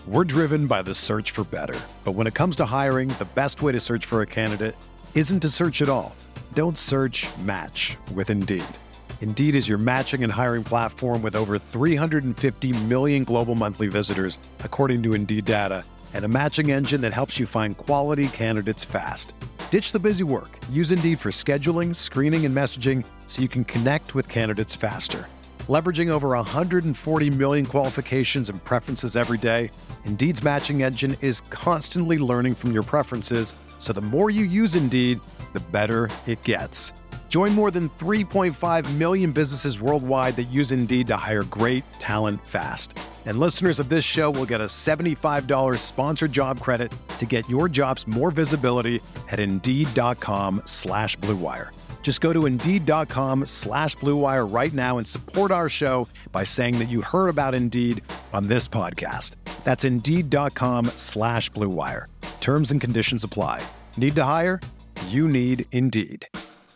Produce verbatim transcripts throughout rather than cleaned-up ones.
We're driven by the search for better. But when it comes to hiring, the best way to search for a candidate isn't to search at all. Don't search, match with Indeed. Indeed is your matching and hiring platform with over three hundred fifty million global monthly visitors, according to Indeed data, and a matching engine that helps you find quality candidates fast. Ditch the busy work. Use Indeed for scheduling, screening, and messaging so you can connect with candidates faster. Leveraging over one hundred forty million qualifications and preferences every day, Indeed's matching engine is constantly learning from your preferences, so the more you use Indeed, the better it gets. Join more than three point five million businesses worldwide that use Indeed to hire great talent fast. And listeners of this show will get a seventy-five dollars sponsored job credit to get your jobs more visibility at Indeed.com slash Blue Wire. Just go to Indeed.com slash Blue Wire right now and support our show by saying that you heard about Indeed on this podcast. That's Indeed.com slash Blue Wire. Terms and conditions apply. Need to hire? You need Indeed.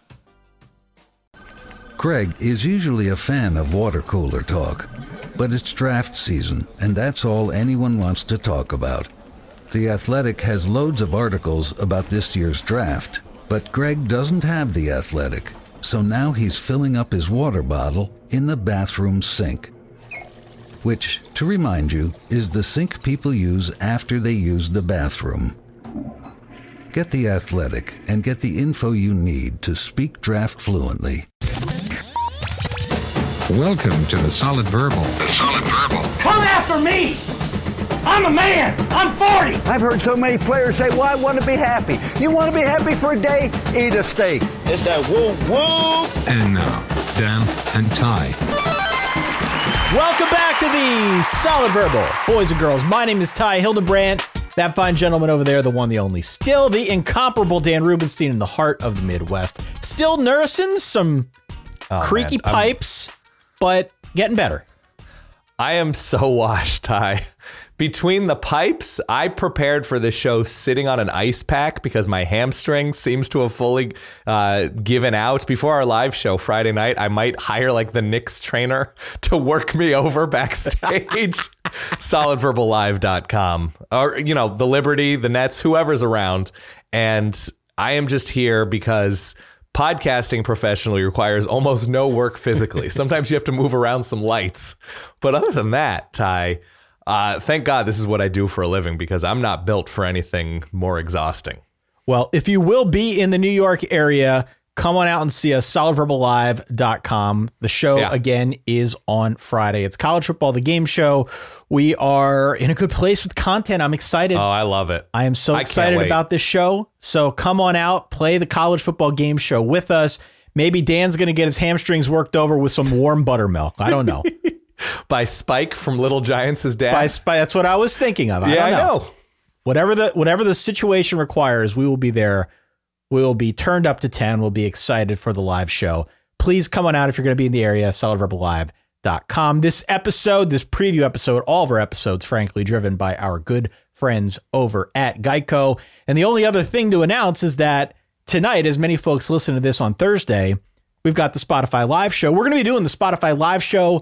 Greg is usually a fan of water cooler talk, but it's draft season, and that's all anyone wants to talk about. The Athletic has loads of articles about this year's draft, but Greg doesn't have The Athletic, so now he's filling up his water bottle in the bathroom sink. Which, to remind you, is the sink people use after they use the bathroom. Get The Athletic and get the info you need to speak draft fluently. Welcome to the Solid Verbal. The Solid Verbal. Come after me! I'm a man! I'm forty! I've heard so many players say, well, I want to be happy. You want to be happy for a day? Eat a steak. It's that woo woo! And now, Dan and Ty. Welcome back to the Solid Verbal. Boys and girls, my name is Ty Hildebrandt. That fine gentleman over there, the one, the only, still the incomparable Dan Rubenstein in the heart of the Midwest. Still nursing some oh, creaky man. pipes, I'm... but getting better. I am so washed, Ty. Between the pipes, I prepared for this show sitting on an ice pack because my hamstring seems to have fully uh, given out. Before our live show Friday night, I might hire like the Knicks trainer to work me over backstage. solid verbal live dot com or, you know, the Liberty, the Nets, whoever's around. And I am just here because podcasting professionally requires almost no work physically. Sometimes you have to move around some lights. But other than that, Ty, Uh, thank God this is what I do for a living because I'm not built for anything more exhausting. Well, if you will be in the New York area, come on out and see us, solid verbal live dot com. The show, yeah. again, is on Friday. It's college football, the game show. We are in a good place with content. I'm excited. Oh, I love it. I am so I excited about this show. So come on out, play the college football game show with us. Maybe Dan's going to get his hamstrings worked over with some warm buttermilk. I don't know. By Spike from Little Giants' dad. By Spike, that's what I was thinking of. I yeah, don't know. I know. Whatever the whatever the situation requires, we will be there. We will be turned up to ten. We'll be excited for the live show. Please come on out if you're going to be in the area. solid verbal live dot com. This episode, this preview episode, all of our episodes, frankly, driven by our good friends over at Geico. And the only other thing to announce is that tonight, as many folks listen to this on Thursday, we've got the Spotify Live show. We're going to be doing the Spotify Live show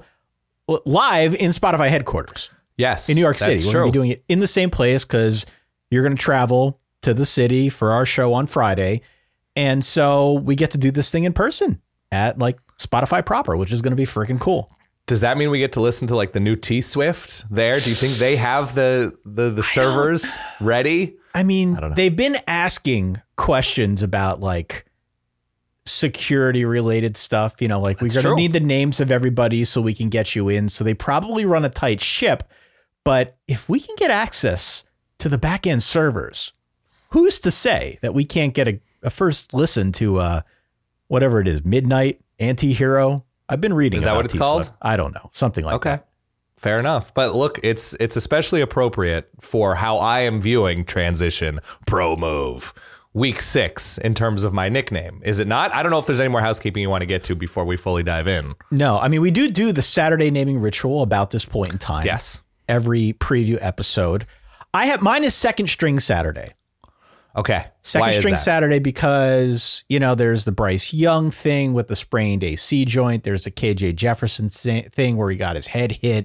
live in Spotify headquarters. Yes. In New York City. We're going to be doing it in the same place because you're going to travel to the city for our show on Friday. And so we get to do this thing in person at like Spotify proper, which is going to be freaking cool. Does that mean we get to listen to like the new T-Swift there? Do you think they have the the, the servers ready? I mean, I they've been asking questions about like security related stuff, you know, like That's we're going to need the names of everybody so we can get you in. So they probably run a tight ship. But if we can get access to the back end servers, who's to say that we can't get a, a first listen to uh, whatever it is, Midnight Anti-Hero? I've been reading. Is that about what it's T-Swift. called? I don't know. Something like okay. that. Okay. Fair enough. But look, it's it's especially appropriate for how I am viewing Transition Pro Move Week six in terms of my nickname. Is it not? I don't know if there's any more housekeeping you want to get to before we fully dive in. No, I mean, we do do the Saturday naming ritual about this point in time. Yes. Every preview episode. I have mine is second string Saturday. Okay. Second Why is string that? Saturday because, you know, there's the Bryce Young thing with the sprained A C joint. There's the K J Jefferson thing where he got his head hit.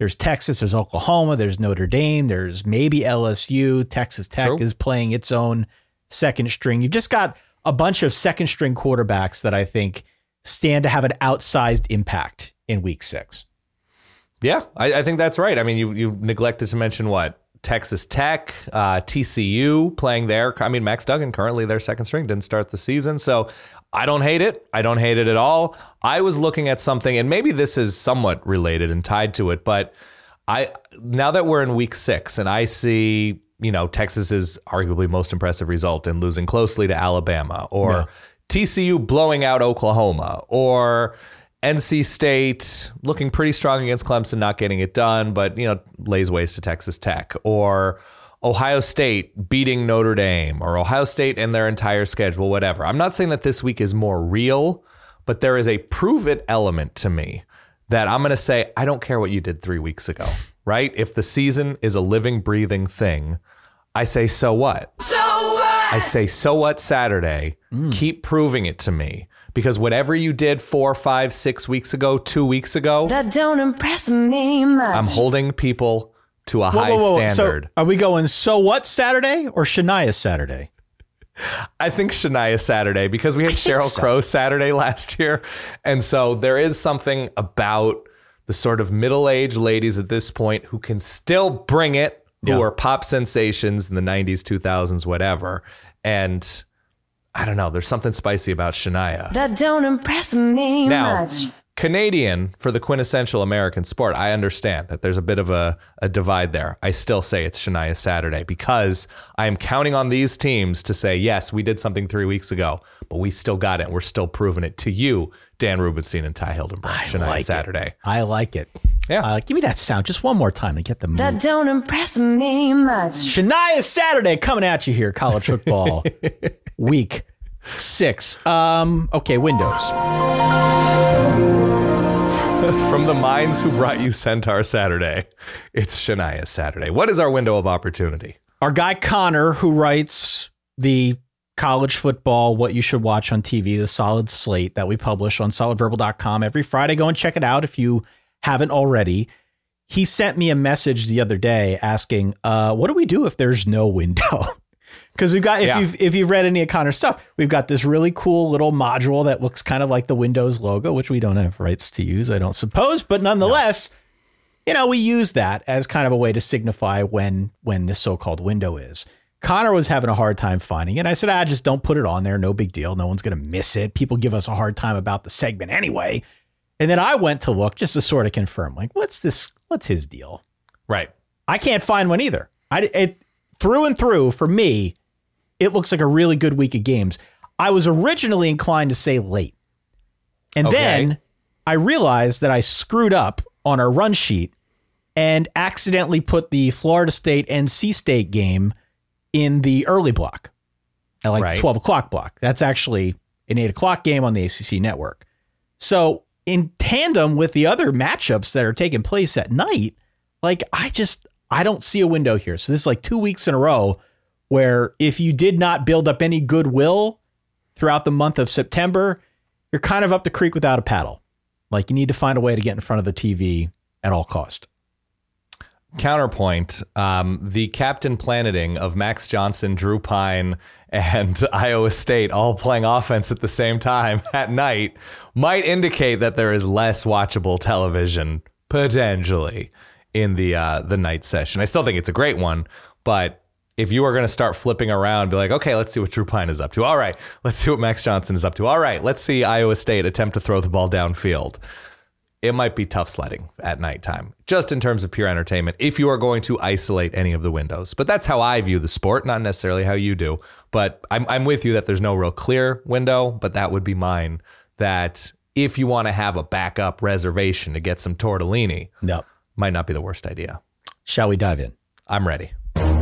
There's Texas, there's Oklahoma, there's Notre Dame, there's maybe L S U. Texas Tech True. Is playing its own second string. You've just got a bunch of second string quarterbacks that I think stand to have an outsized impact in week six. Yeah, I, I think that's right. I mean, you you neglected to mention what? Texas Tech, uh, T C U playing there. I mean, Max Duggan, currently their second string, didn't start the season. So I don't hate it. I don't hate it at all. I was looking at something, and maybe this is somewhat related and tied to it, but I now that we're in week six and I see, you know, Texas's arguably most impressive result in losing closely to Alabama, or yeah. T C U blowing out Oklahoma, or N C State looking pretty strong against Clemson, not getting it done, but, you know, lays waste to Texas Tech, or Ohio State beating Notre Dame, or Ohio State and their entire schedule, whatever. I'm not saying that this week is more real, but there is a prove it element to me that I'm going to say, I don't care what you did three weeks ago, right? If the season is a living, breathing thing, I say, so what? So what? I say, so what Saturday? Mm. Keep proving it to me. Because whatever you did four, five, six weeks ago, two weeks ago, that don't impress me much. I'm holding people to a whoa, high whoa, whoa. standard. So are we going so what Saturday or Shania Saturday? I think Shania Saturday, because we had Sheryl so. Crow Saturday last year. And so there is something about the sort of middle-aged ladies at this point who can still bring it, who yeah. are pop sensations in the nineties, two thousands, whatever. And I don't know. There's something spicy about Shania. That don't impress me now, much. Canadian for the quintessential American sport. I understand that there's a bit of a, a divide there. I still say it's Shania Saturday because I am counting on these teams to say, yes, we did something three weeks ago, but we still got it. We're still proving it to you, Dan Rubenstein and Ty Hildenbrand. Shania like Saturday. It. I like it. Yeah. Uh, give me that sound just one more time to get the mood. That don't impress me much. Shania Saturday coming at you here, college football week six. Um, okay, Windows. From the minds who brought you Centaur Saturday, it's Shania Saturday. What is our window of opportunity? Our guy Connor, who writes the college football, what you should watch on T V, the solid slate that we publish on solid verbal dot com every Friday. Go and check it out if you haven't already. He sent me a message the other day asking, uh, what do we do if there's no window? Because we've got, if yeah. you've if you've read any of Connor's stuff, we've got this really cool little module that looks kind of like the Windows logo, which we don't have rights to use, I don't suppose. But nonetheless, no. you know, we use that as kind of a way to signify when when this so-called window is. Connor was having a hard time finding it. I said, ah, just don't put it on there. No big deal. No one's going to miss it. People give us a hard time about the segment anyway. And then I went to look just to sort of confirm, like, what's this? What's his deal? Right. I can't find one either. I it through and through for me. It looks like a really good week of games. I was originally inclined to say late. And okay. then I realized that I screwed up on our run sheet and accidentally put the Florida State N C State game in the early block, at like right. twelve o'clock block. That's actually an eight o'clock game on the A C C network. So in tandem with the other matchups that are taking place at night, like I just, I don't see a window here. So this is like two weeks in a row where if you did not build up any goodwill throughout the month of September, you're kind of up the creek without a paddle. Like you need to find a way to get in front of the T V at all cost. Counterpoint, um, the captain planeting of Max Johnson, Drew Pine, and Iowa State all playing offense at the same time at night might indicate that there is less watchable television potentially in the uh, the night session. I still think it's a great one, but if you are going to start flipping around, be like, okay, let's see what Drew Pine is up to. All right, let's see what Max Johnson is up to. All right, let's see Iowa State attempt to throw the ball downfield. It might be tough sledding at nighttime, just in terms of pure entertainment, if you are going to isolate any of the windows. But that's how I view the sport, not necessarily how you do. But I'm, I'm with you that there's no real clear window, but that would be mine, that if you want to have a backup reservation to get some tortellini, no. might not be the worst idea. Shall we dive in? I'm ready.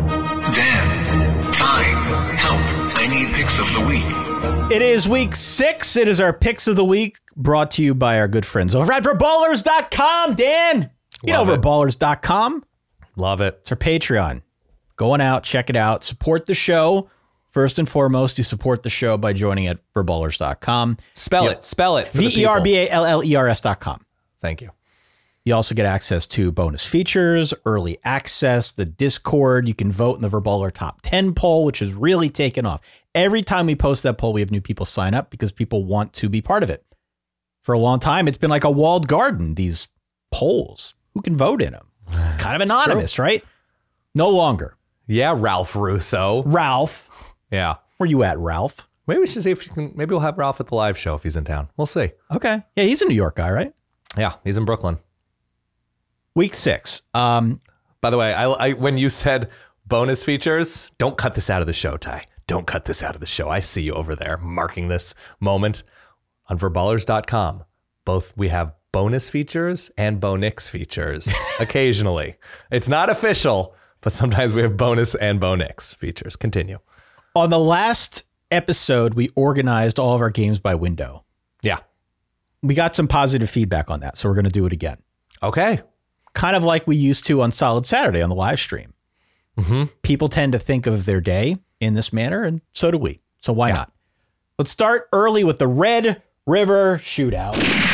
Dan, Ty, help. I need picks of the week. It is week six. It is our picks of the week, brought to you by our good friends over at verballers dot com. Dan, you Love know verballers dot com. Love it. It's our Patreon. Going out, check it out. Support the show. First and foremost, you support the show by joining at verballers dot com. Spell you, it. Spell it. V E R B A L L E R S dot com. Thank you. You also get access to bonus features, early access, the Discord. You can vote in the Verballer Top ten poll, which has really taken off. Every time we post that poll, we have new people sign up because people want to be part of it. For a long time, it's been like a walled garden, these polls. Who can vote in them? Kind of anonymous, right? No longer. Yeah, Ralph Russo. Ralph. Yeah. Where you at, Ralph? Maybe we should see if you can. Maybe we'll have Ralph at the live show if he's in town. We'll see. Okay. Yeah, he's a New York guy, right? Yeah, he's in Brooklyn. Week six. Um, By the way, I, I when you said bonus features, don't cut this out of the show, Ty. Don't cut this out of the show. I see you over there marking this moment on verballers dot com. Both we have bonus features and Bonix features occasionally. It's not official, but sometimes we have bonus and Bonix features. Continue. On the last episode, we organized all of our games by window. Yeah. We got some positive feedback on that, so we're going to do it again. Okay. Kind of like we used to on Solid Saturday on the live stream. Mm-hmm. People tend to think of their day in this manner, and so do we. So why yeah. not? Let's start early with the Red River Shootout.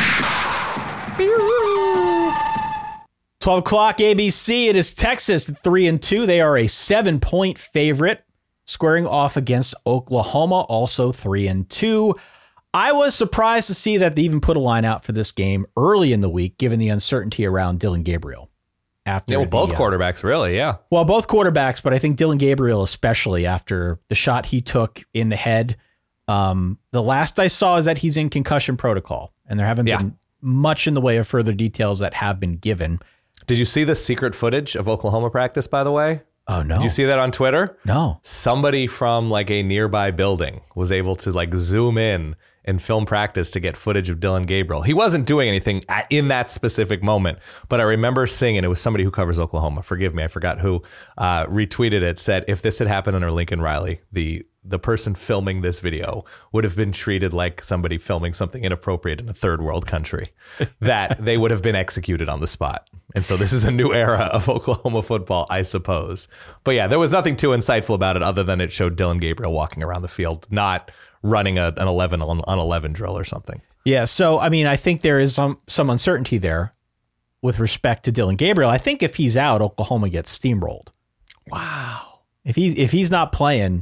twelve o'clock A B C. It is Texas at three and two. They are a seven point favorite, squaring off against Oklahoma, also three and two. I was surprised to see that they even put a line out for this game early in the week, given the uncertainty around Dillon Gabriel. After yeah, well, the, both uh, quarterbacks, really, yeah. Well, both quarterbacks, but I think Dillon Gabriel especially after the shot he took in the head. Um, the last I saw is that he's in concussion protocol, and there haven't yeah. been much in the way of further details that have been given. Did you see the secret footage of Oklahoma practice, by the way? Oh, no. Did you see that on Twitter? No. Somebody from like a nearby building was able to like zoom in and film practice to get footage of Dillon Gabriel. He wasn't doing anything at, in that specific moment, but I remember seeing, and it was somebody who covers Oklahoma. Forgive me, I forgot who uh, retweeted it, said, if this had happened under Lincoln Riley, the the person filming this video would have been treated like somebody filming something inappropriate in a third world country, that they would have been executed on the spot. And so this is a new era of Oklahoma football, I suppose. But yeah, there was nothing too insightful about it other than it showed Dillon Gabriel walking around the field, not running a, an eleven on eleven drill or something. Yeah. So, I mean, I think there is some, some uncertainty there with respect to Dillon Gabriel. I think if he's out, Oklahoma gets steamrolled. Wow. If he's, if he's not playing,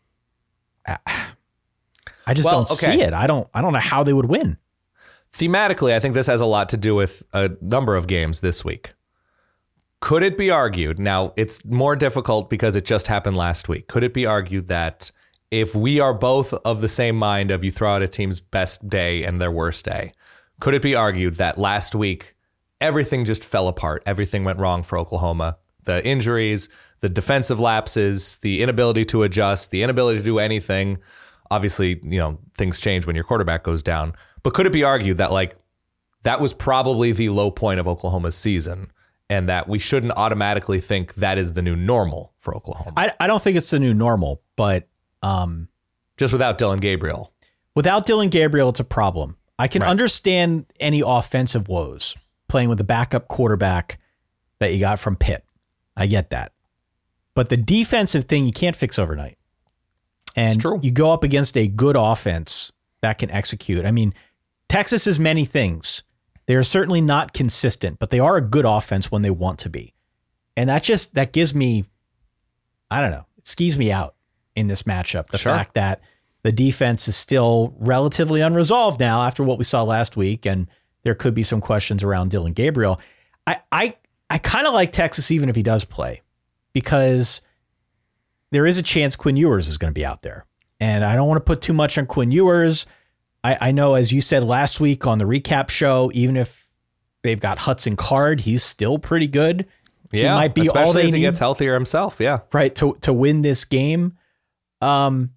I just well, don't okay. see it. I don't, I don't know how they would win. Thematically, I think this has a lot to do with a number of games this week. Could it be argued, now it's more difficult because it just happened last week. Could it be argued that if we are both of the same mind of you throw out a team's best day and their worst day, could it be argued that last week everything just fell apart? Everything went wrong for Oklahoma. The injuries, the defensive lapses, the inability to adjust, the inability to do anything. Obviously, you know, things change when your quarterback goes down. But could it be argued that like that was probably the low point of Oklahoma's season and that we shouldn't automatically think that is the new normal for Oklahoma? I, I don't think it's the new normal, but um, just without Dillon Gabriel. Without Dillon Gabriel, it's a problem. I can right. understand any offensive woes playing with the backup quarterback that you got from Pitt. I get that. But the defensive thing you can't fix overnight. And you go up against a good offense that can execute. I mean, Texas is many things. They're certainly not consistent, but they are a good offense when they want to be. And that just, that gives me, I don't know, it skis me out in this matchup. The sure. fact that the defense is still relatively unresolved now after what we saw last week. And there could be some questions around Dillon Gabriel. I, I, I kind of like Texas even if he does play, because there is a chance Quinn Ewers is going to be out there. And I don't want to put too much on Quinn Ewers. I, I know, as you said last week on the recap show, even if they've got Hudson Card, he's still pretty good. Yeah, he might be especially all they as he need, gets healthier himself. Yeah, right to to win this game. Um,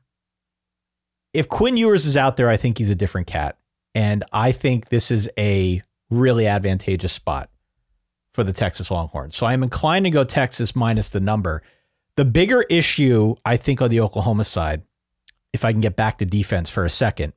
if Quinn Ewers is out there, I think he's a different cat, and I think this is a really advantageous spot for the Texas Longhorns. So I'm inclined to go Texas minus the number. The bigger issue, I think, on the Oklahoma side, if I can get back to defense for a second,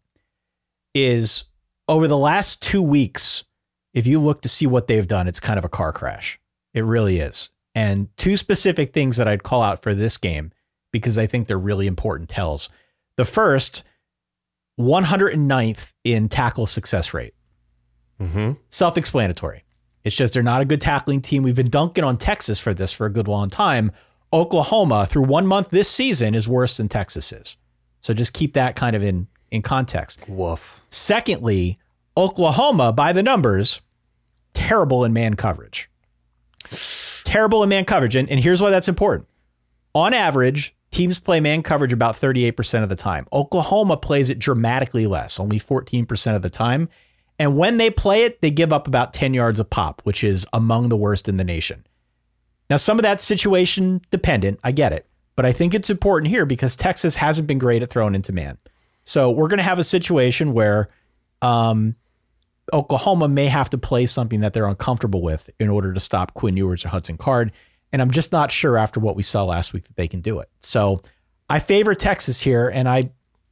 is over the last two weeks, if you look to see what they've done, it's kind of a car crash. It really is. And two specific things that I'd call out for this game, because I think they're really important tells. The first, one hundred ninth in tackle success rate. Mm-hmm. Self-explanatory. It's just they're not a good tackling team. We've been dunking on Texas for this for a good long time. Oklahoma, through one month this season, is worse than Texas is. So just keep that kind of in, in context. Woof. Secondly, Oklahoma, by the numbers, terrible in man coverage. Terrible in man coverage. And, and here's why that's important. On average, teams play man coverage about thirty-eight percent of the time. Oklahoma plays it dramatically less, only fourteen percent of the time. And when they play it, they give up about ten yards a pop, which is among the worst in the nation. Now, some of that's situation dependent. I get it. But I think it's important here because Texas hasn't been great at throwing into man. So we're going to have a situation where um, Oklahoma may have to play something that they're uncomfortable with in order to stop Quinn Ewers or Hudson Card. And I'm just not sure after what we saw last week that they can do it. So I favor Texas here. And I,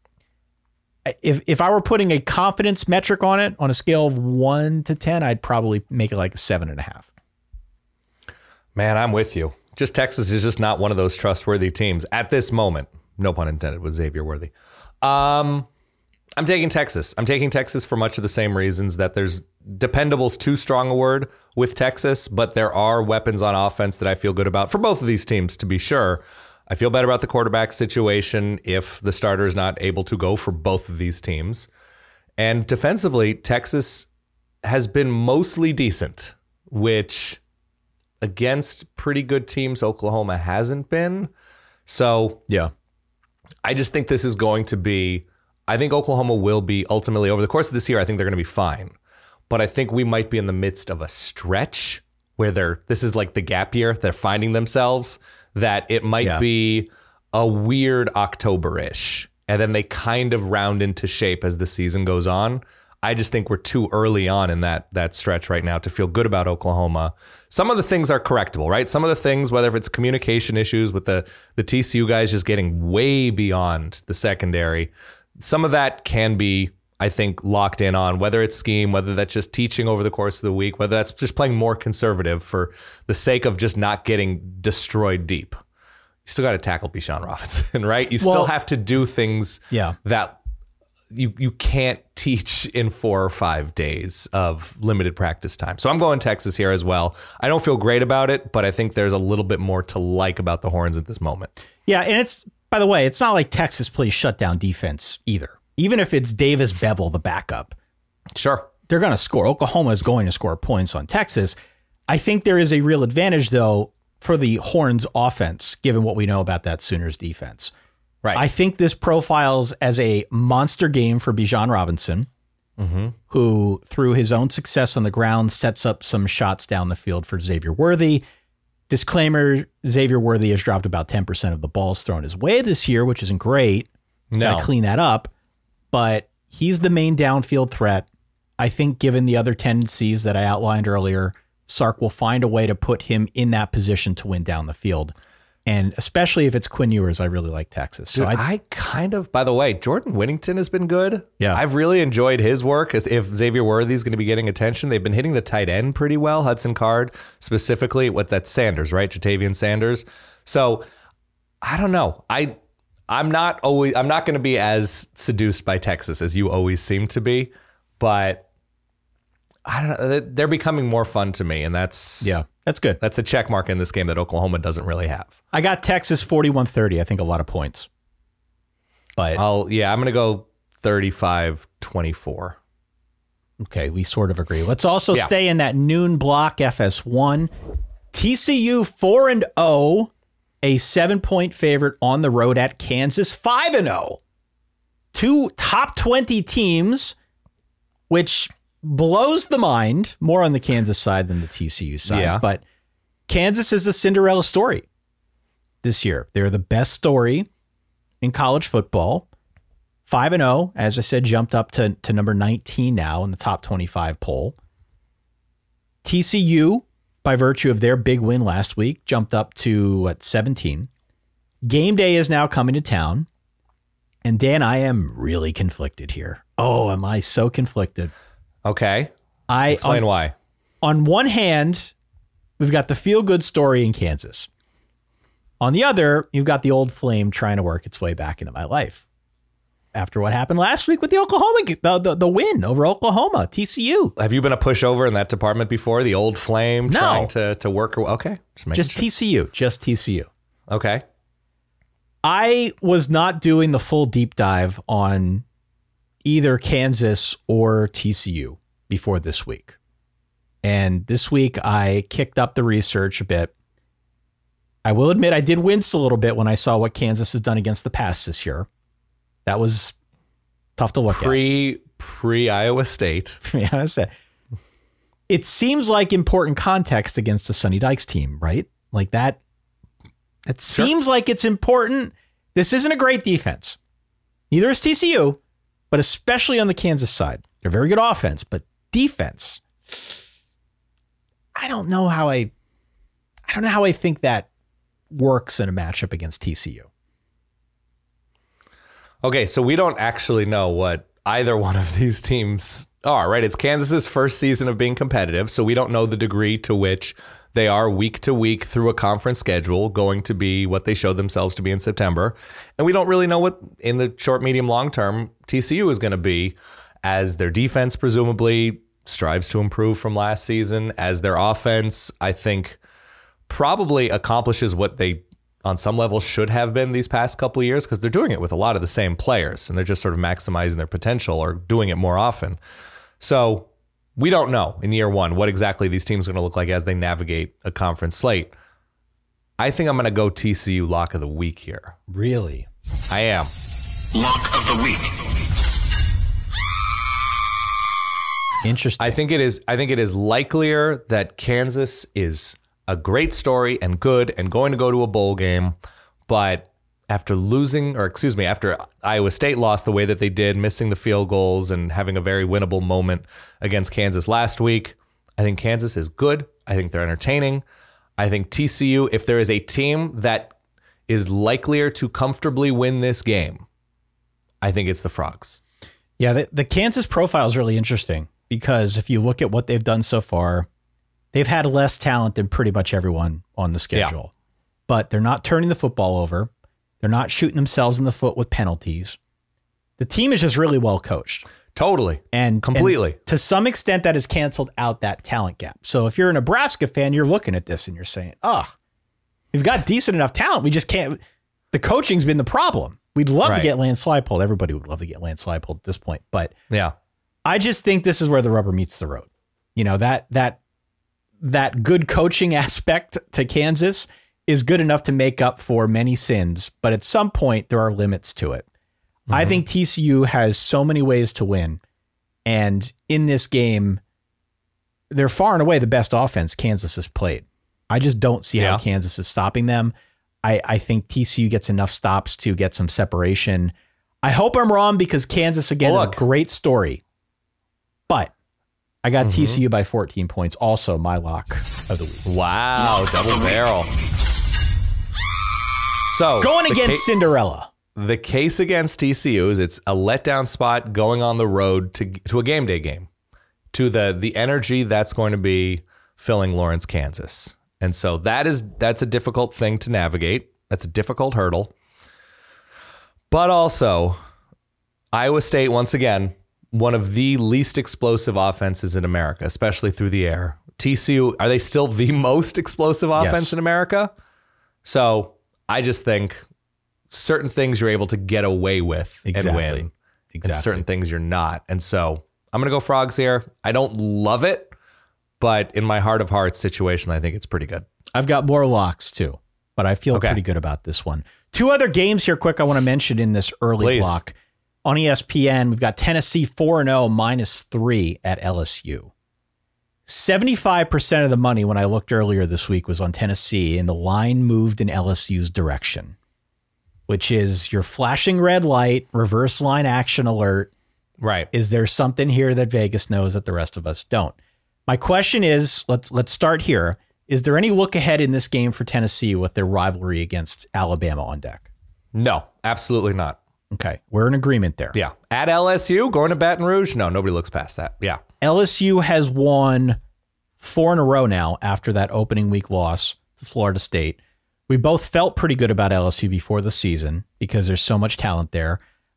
if if I were putting a confidence metric on it on a scale of one to ten, I'd probably make it like a seven and a half. Man, I'm with you. Just Texas is just not one of those trustworthy teams at this moment. No pun intended with Xavier Worthy. Um, I'm taking Texas. I'm taking Texas for much of the same reasons that there's dependable's too strong a word with Texas, but there are weapons on offense that I feel good about for both of these teams, to be sure. I feel better about the quarterback situation if the starter is not able to go for both of these teams. And defensively, Texas has been mostly decent, which against pretty good teams, Oklahoma hasn't been. So yeah, I just think this is going to be, I think Oklahoma will be ultimately over the course of this year. I think they're going to be fine, but I think we might be in the midst of a stretch where they're, this is like the gap year. They're finding themselves, that it might yeah. be a weird October-ish. And then they kind of round into shape as the season goes on. I just think we're too early on in that that stretch right now to feel good about Oklahoma. Some of the things are correctable, right? Some of the things, whether if it's communication issues with the, the T C U guys just getting way beyond the secondary, some of that can be, I think, locked in on, whether it's scheme, whether that's just teaching over the course of the week, whether that's just playing more conservative for the sake of just not getting destroyed deep. You still got to tackle Bijan Robinson, right? You well, still have to do things yeah. that you you can't teach in four or five days of limited practice time. So I'm going Texas here as well. I don't feel great about it, but I think there's a little bit more to like about the Horns at this moment. Yeah, and it's, by the way, it's not like Texas plays shutdown defense either. Even if it's Davis Bevel, the backup. Sure. They're going to score. Oklahoma is going to score points on Texas. I think there is a real advantage, though, for the Horns offense, given what we know about that Sooners defense. Right. I think this profiles as a monster game for Bijan Robinson, mm-hmm. who, through his own success on the ground, sets up some shots down the field for Xavier Worthy. Disclaimer, Xavier Worthy has dropped about ten percent of the balls thrown his way this year, which isn't great. No. Gotta clean that up. But he's the main downfield threat. I think given the other tendencies that I outlined earlier, Sark will find a way to put him in that position to win down the field. And especially if it's Quinn Ewers, I really like Texas. So Dude, I, I kind of, by the way, Jordan Whittington has been good. Yeah. I've really enjoyed his work. As if Xavier Worthy is going to be getting attention, they've been hitting the tight end pretty well. Hudson Card, specifically, what that's Sanders, right? Jatavian Sanders. So I don't know. I, I'm not always, I'm not going to be as seduced by Texas as you always seem to be, but I don't know. They're becoming more fun to me. And that's, yeah. That's good. That's a check mark in this game that Oklahoma doesn't really have. I got Texas forty-one thirty. I think a lot of points. But I'll, yeah, I'm going to go thirty-five twenty-four. Okay, we sort of agree. Let's also yeah. stay in that noon block, F S one. T C U four and oh, a seven-point favorite on the road at Kansas, five and oh. Two top twenty teams, which blows the mind, more on the Kansas side than the T C U side. Yeah. But Kansas is the Cinderella story this year. They're the best story in college football. five and oh, as I said, jumped up to, to number nineteen now in the top twenty-five poll. T C U, by virtue of their big win last week, jumped up to what, seventeen. Game day is now coming to town. And Dan, I am really conflicted here. Oh, am I so conflicted? Okay. I Explain on, why. On one hand, we've got the feel-good story in Kansas. On the other, you've got the old flame trying to work its way back into my life. after what happened last week with the Oklahoma, the, the, the win over Oklahoma, T C U. Have you been a pushover in that department before? The old flame no. trying to, to work? Okay. Just, just sure. T C U. Just T C U. Okay. I was not doing the full deep dive on either Kansas or T C U before this week. And this week I kicked up the research a bit. I will admit I did wince a little bit when I saw what Kansas has done against the pass this year. That was tough to look pre, at. Pre Iowa State. Yeah, it seems like important context against the Sonny Dykes team, right? Like that. It sure. seems like it's important. This isn't a great defense. Neither is T C U, but especially on the Kansas side. They're very good offense, but defense. I don't know how I I don't know how I think that works in a matchup against T C U. Okay, so we don't actually know what either one of these teams are, right? It's Kansas's first season of being competitive, so we don't know the degree to which they are week to week through a conference schedule going to be what they showed themselves to be in September. And we don't really know what in the short, medium, long term T C U is going to be, as their defense presumably strives to improve from last season, as their offense, I think, probably accomplishes what they on some level should have been these past couple of years, because they're doing it with a lot of the same players and they're just sort of maximizing their potential or doing it more often. So we don't know in year one what exactly these teams are going to look like as they navigate a conference slate. I think I'm going to go T C U lock of the week here. Really? I am. Lock of the week. Interesting. I think it is. I think it is likelier that Kansas is a great story and good and going to go to a bowl game, but after losing, or excuse me, after Iowa State lost the way that they did, missing the field goals and having a very winnable moment against Kansas last week, I think Kansas is good. I think they're entertaining. I think T C U, if there is a team that is likelier to comfortably win this game, I think it's the Frogs. Yeah, the, the Kansas profile is really interesting because if you look at what they've done so far, they've had less talent than pretty much everyone on the schedule. Yeah. But they're not turning the football over. They're not shooting themselves in the foot with penalties. The team is just really well coached. Totally. And completely. And to some extent, that has canceled out that talent gap. So if you're a Nebraska fan, you're looking at this and you're saying, oh, we've got decent enough talent. We just can't. The coaching's been the problem. We'd love right. to get Lance Leipold. Everybody would love to get Lance Leipold at this point. But yeah, I just think this is where the rubber meets the road. You know, that that that good coaching aspect to Kansas is good enough to make up for many sins, but at some point there are limits to it. Mm-hmm. I think T C U has so many ways to win, and in this game, they're far and away the best offense Kansas has played. I just don't see yeah. how Kansas is stopping them. I, I think T C U gets enough stops to get some separation. I hope I'm wrong because Kansas, again, well, is a great story, but I got mm-hmm. T C U by fourteen points, also my lock of the week. Wow, double barrel. So going against ca- Cinderella. The case against T C U is it's a letdown spot going on the road to to a game day game, to the the energy that's going to be filling Lawrence, Kansas. And so that is that's a difficult thing to navigate. That's a difficult hurdle. But also, Iowa State, once again, one of the least explosive offenses in America, especially through the air. T C U, are they still the most explosive offense yes. in America? So I just think certain things you're able to get away with exactly. and win. Exactly. And certain things you're not. And so I'm going to go Frogs here. I don't love it, but in my heart of hearts situation, I think it's pretty good. I've got more locks too, but I feel okay. pretty good about this one. Two other games here quick I want to mention in this early Please. block. On E S P N, we've got Tennessee four and oh minus three at L S U. seventy-five percent of the money when I looked earlier this week was on Tennessee, and the line moved in L S U's direction, which is your flashing red light, reverse line action alert. Right. Is there something here that Vegas knows that the rest of us don't? My question is, let's let's start here. Is there any look ahead in this game for Tennessee with their rivalry against Alabama on deck? No, absolutely not. Okay, we're in agreement there. Yeah. At L S U, going to Baton Rouge? No, nobody looks past that. Yeah. L S U has won four in a row now after that opening week loss to Florida State. We both felt pretty good about L S U before the season because there's so much talent there.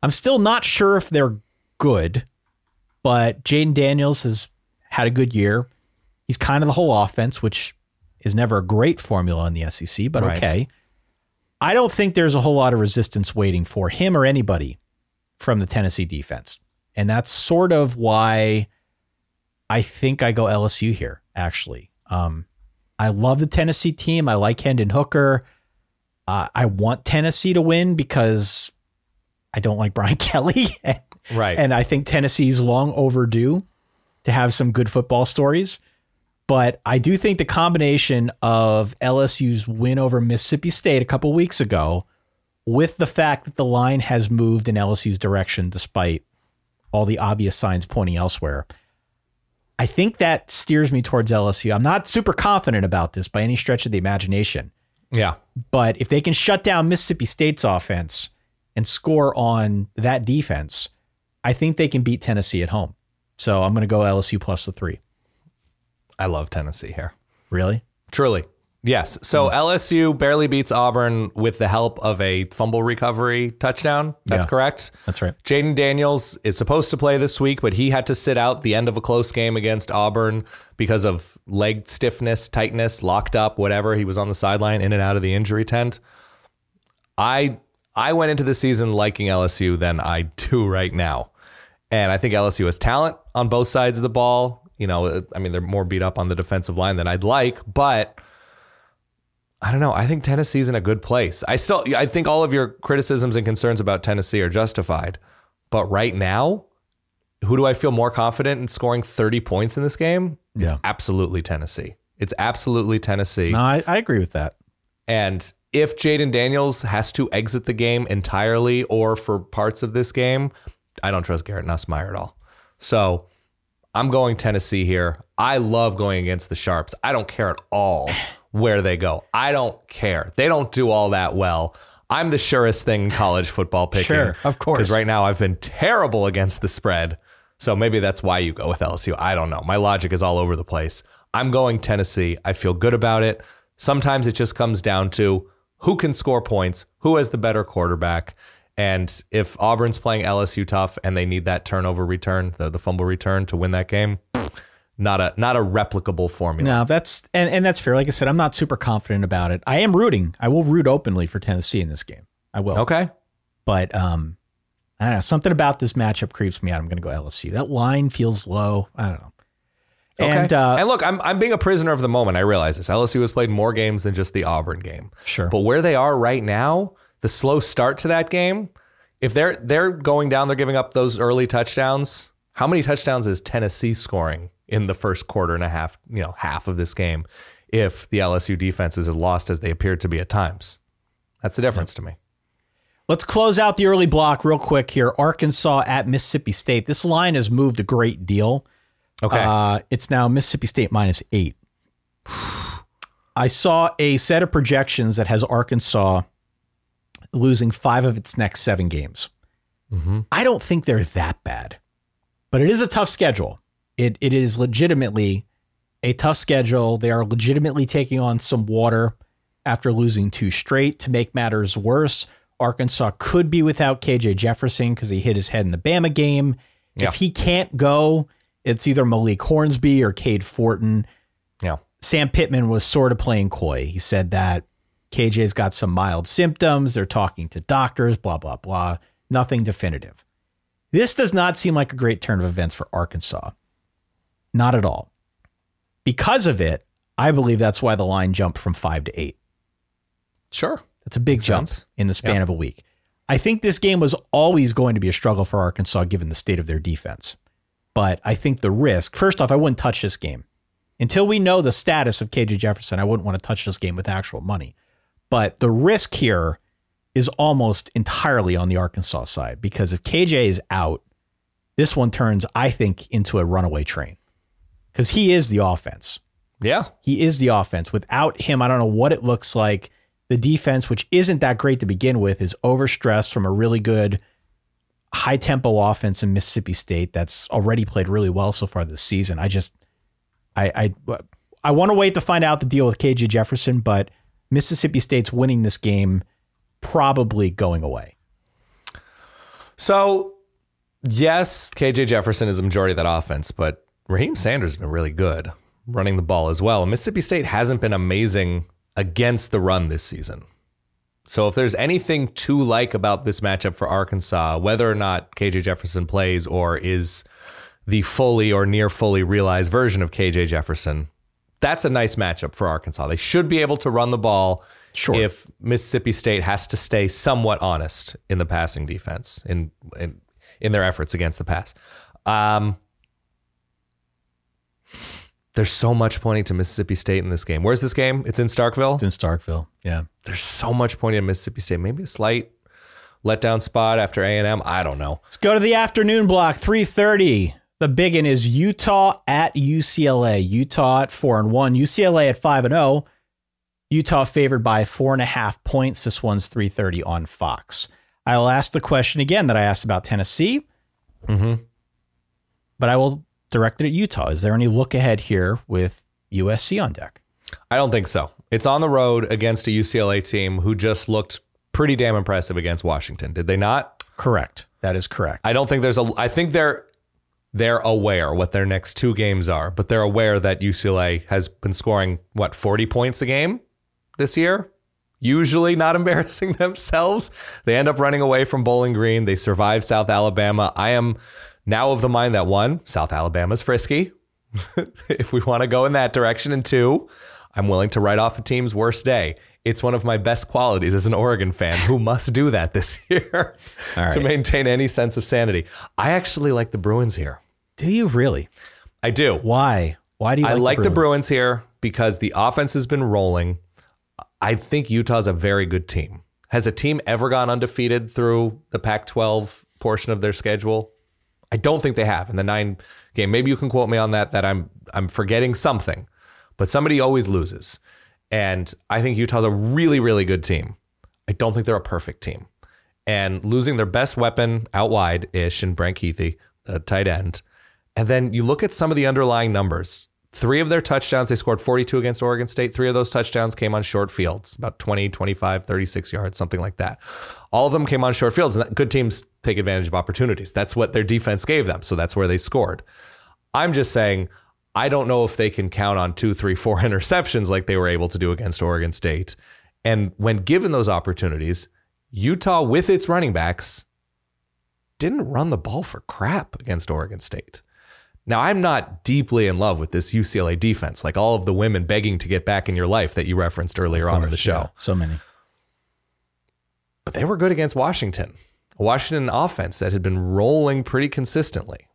I'm still not sure if they're good, but Jaden Daniels has had a good year. He's kind of the whole offense, which is never a great formula in the S E C, but Right. okay. I don't think there's a whole lot of resistance waiting for him or anybody from the Tennessee defense. And that's sort of why I think I go L S U here, actually. Um, I love the Tennessee team. I like Hendon Hooker. Uh, I want Tennessee to win because I don't like Brian Kelly. Right. And I think Tennessee's long overdue to have some good football stories. But I do think the combination of L S U's win over Mississippi State a couple weeks ago with the fact that the line has moved in L S U's direction despite all the obvious signs pointing elsewhere, I think that steers me towards L S U. I'm not super confident about this by any stretch of the imagination. Yeah. But if they can shut down Mississippi State's offense and score on that defense, I think they can beat Tennessee at home. So I'm going to go L S U plus the three. I love Tennessee here. Really? Truly. Yes. So L S U barely beats Auburn with the help of a fumble recovery touchdown. That's Yeah. correct. That's right. Jaden Daniels is supposed to play this week, but he had to sit out the end of a close game against Auburn because of leg stiffness, tightness, locked up, whatever. He was on the sideline, in and out of the injury tent. I I went into the season liking L S U than I do right now. And I think L S U has talent on both sides of the ball. You know, I mean, they're more beat up on the defensive line than I'd like, but I don't know. I think Tennessee's in a good place. I still, I think all of your criticisms and concerns about Tennessee are justified, but right now, who do I feel more confident in scoring thirty points in this game? It's Yeah. absolutely Tennessee. It's absolutely Tennessee. No, I, I agree with that. And if Jaden Daniels has to exit the game entirely or for parts of this game, I don't trust Garrett Nussmeier at all. So I'm going Tennessee here. I love going against the Sharps. I don't care at all where they go. I don't care. They don't do all that well. I'm the surest thing in college football picking. Sure, of course. Because right now I've been terrible against the spread. So maybe that's why you go with L S U. I don't know. My logic is all over the place. I'm going Tennessee. I feel good about it. Sometimes it just comes down to who can score points, who has the better quarterback. And if Auburn's playing L S U tough and they need that turnover return, the, the fumble return to win that game, not a not a replicable formula. No, that's and, and that's fair. Like I said, I'm not super confident about it. I am rooting. I will root openly for Tennessee in this game. I will. Okay. But um, I don't know. Something about this matchup creeps me out. I'm going to go L S U. That line feels low. I don't know. Okay. And uh, and look, I'm I'm being a prisoner of the moment. I realize this. L S U has played more games than just the Auburn game. Sure. But where they are right now, the slow start to that game, if they're they're going down, they're giving up those early touchdowns. How many touchdowns is Tennessee scoring in the first quarter and a half, you know, half of this game if the L S U defense is as lost as they appeared to be at times? That's the difference yep. to me. Let's close out the early block real quick here. Arkansas at Mississippi State. This line has moved a great deal. Okay. Uh, it's now Mississippi State minus eight. I saw a set of projections that has Arkansas losing five of its next seven games. Mm-hmm. I don't think they're that bad, but it is a tough schedule. It It is legitimately a tough schedule. They are legitimately taking on some water after losing two straight. To make matters worse, Arkansas could be without K J Jefferson because he hit his head in the Bama game. Yeah. If he can't go, it's either Malik Hornsby or Cade Fortin. Yeah. Sam Pittman was sort of playing coy. He said that K J's got some mild symptoms. They're talking to doctors, blah, blah, blah. Nothing definitive. This does not seem like a great turn of events for Arkansas. Not at all. Because of it, I believe that's why the line jumped from five to eight. Sure. That's a big Makes jump sense. in the span Yeah. of a week. I think this game was always going to be a struggle for Arkansas given the state of their defense. But I think the risk, first off, I wouldn't touch this game. Until we know the status of K J Jefferson, I wouldn't want to touch this game with actual money. But the risk here is almost entirely on the Arkansas side because if K J is out, this one turns, I think, into a runaway train because he is the offense. Yeah. He is the offense. Without him, I don't know what it looks like. The defense, which isn't that great to begin with, is overstressed from a really good high-tempo offense in Mississippi State that's already played really well so far this season. I just, I, I, I want to wait to find out the deal with K J Jefferson, but Mississippi State's winning this game, probably going away. So, yes, K J Jefferson is the majority of that offense, but Raheem Sanders has been really good running the ball as well. And Mississippi State hasn't been amazing against the run this season. So if there's anything to like about this matchup for Arkansas, whether or not K J Jefferson plays or is the fully or near fully realized version of K J Jefferson, that's a nice matchup for Arkansas. They should be able to run the ball sure. if Mississippi State has to stay somewhat honest in the passing defense, in in, in their efforts against the pass. Um, there's so much pointing to Mississippi State in this game. Where's this game? It's in Starkville? It's in Starkville, yeah. There's so much pointing to Mississippi State. Maybe a slight letdown spot after A and M. I don't know. Let's go to the afternoon block, three thirty. The big one is Utah at U C L A. Utah at four and one. U C L A at five and zero. Utah favored by four and a half points. This one's three thirty on Fox. I will ask the question again that I asked about Tennessee, mm-hmm. but I will direct it at Utah. Is there any look ahead here with U S C on deck? I don't think so. It's on the road against a U C L A team who just looked pretty damn impressive against Washington. Did they not? Correct. That is correct. I don't think there's a. I think they're. They're aware what their next two games are, but they're aware that U C L A has been scoring, what, forty points a game this year? Usually not embarrassing themselves. They end up running away from Bowling Green. They survive South Alabama. I am now of the mind that, one, South Alabama's frisky, if we want to go in that direction, and two, I'm willing to write off a team's worst day. It's one of my best qualities as an Oregon fan who must do that this year right. to maintain any sense of sanity. I actually like the Bruins here. Do you really? I do. Why? Why do you I like, like the, Bruins? the Bruins here because the offense has been rolling. I think Utah's a very good team. Has a team ever gone undefeated through the Pac twelve portion of their schedule? I don't think they have in the nine game. Maybe you can quote me on that, that I'm I'm forgetting something, but somebody always loses. And I think Utah's a really, really good team. I don't think they're a perfect team. And losing their best weapon out wide-ish in Brant Kuithe, the tight end. And then you look at some of the underlying numbers. Three of their touchdowns, they scored forty-two against Oregon State. Three of those touchdowns came on short fields, about twenty, twenty-five, thirty-six yards, something like that. All of them came on short fields, and good teams take advantage of opportunities. That's what their defense gave them, so that's where they scored. I'm just saying, I don't know if they can count on two, three, four interceptions like they were able to do against Oregon State. And when given those opportunities, Utah, with its running backs, didn't run the ball for crap against Oregon State. Now, I'm not deeply in love with this U C L A defense, like all of the women begging to get back in your life that you referenced earlier course, on in the show. Yeah, so many. But they were good against Washington, a Washington offense that had been rolling pretty consistently.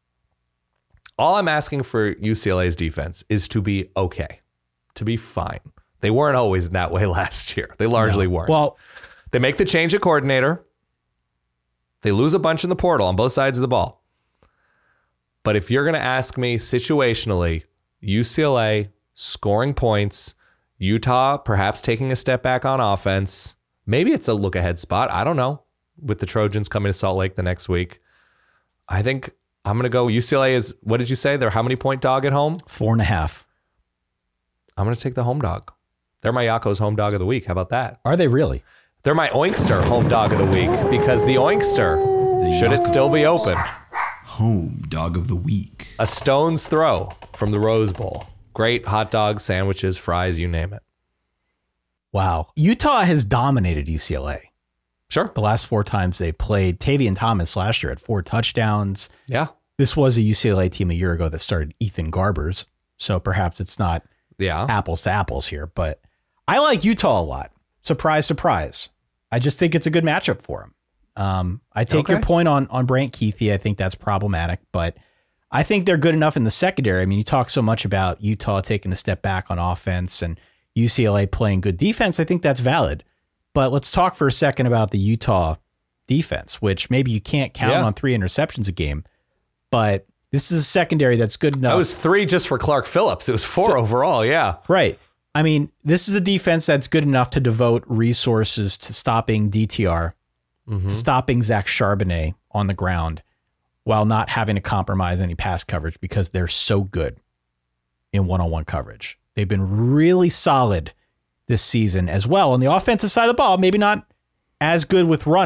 All I'm asking for U C L A's defense is to be okay, to be fine. They weren't always that way last year. They largely no. weren't. Well, they make the change at coordinator. They lose a bunch in the portal on both sides of the ball. But if you're going to ask me situationally, U C L A scoring points, Utah perhaps taking a step back on offense, maybe it's a look ahead spot. I don't know. With the Trojans coming to Salt Lake the next week, I think I'm going to go U C L A is, what did you say? They're how many point dog at home? Four and a half. I'm going to take the home dog. They're my Yakko's home dog of the week. How about that? Are they really? They're my Oinkster home dog of the week because the Oinkster, the should Yakko's it still be open, home dog of the week. A stone's throw from the Rose Bowl. Great hot dogs, sandwiches, fries, you name it. Wow. Utah has dominated U C L A. Sure. The last four times they played. Tavian Thomas last year had four touchdowns. Yeah. This was a U C L A team a year ago that started Ethan Garbers. So perhaps it's not yeah. apples to apples here, but I like Utah a lot. Surprise, surprise. I just think it's a good matchup for them. Um, I take okay. your point on, on Brant Kuithe. I think that's problematic, but I think they're good enough in the secondary. I mean, you talk so much about Utah taking a step back on offense and U C L A playing good defense. I think that's valid. But let's talk for a second about the Utah defense, which maybe you can't count yeah. on three interceptions a game, but this is a secondary that's good enough. That was three just for Clark Phillips. It was four so, overall. Yeah. Right. I mean, this is a defense that's good enough to devote resources to stopping D T R, mm-hmm. to stopping Zach Charbonnet on the ground while not having to compromise any pass coverage because they're so good in one-on-one coverage. They've been really solid this season as well. On the offensive side of the ball, maybe not as good with running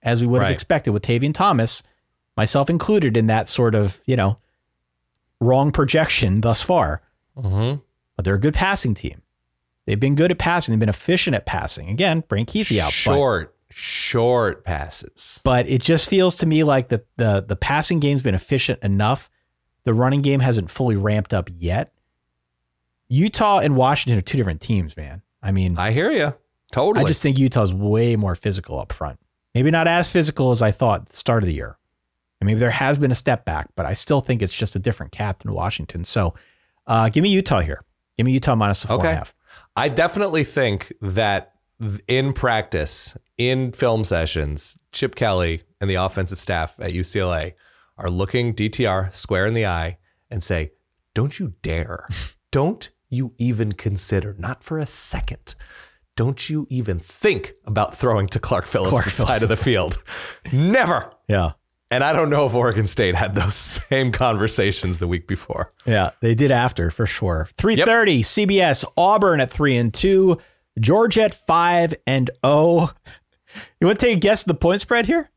as we would have Right. expected with Tavian Thomas, myself included in that sort of, you know, wrong projection thus far. Mm-hmm. But they're a good passing team. They've been good at passing. They've been efficient at passing. Again, bring Keithy out. Short, but, short passes. But it just feels to me like the, the, the passing game's been efficient enough. The running game hasn't fully ramped up yet. Utah and Washington are two different teams, man. I mean, I hear you. Totally. I just think Utah's way more physical up front. Maybe not as physical as I thought at the start of the year. And maybe there has been a step back, but I still think it's just a different cat than Washington. So uh, give me Utah here. Give me Utah minus the four okay. and a half. I definitely think that in practice, in film sessions, Chip Kelly and the offensive staff at U C L A are looking D T R square in the eye and say, don't you dare. Don't you even consider, not for a second, don't you even think about throwing to Clark Phillips' Clark side Phillips. of the field. Never. Yeah. And I don't know if Oregon State had those same conversations the week before. Yeah, they did after, for sure. three thirty, yep. C B S, Auburn at three and two, Georgia at five and oh. You want to take a guess at the point spread here?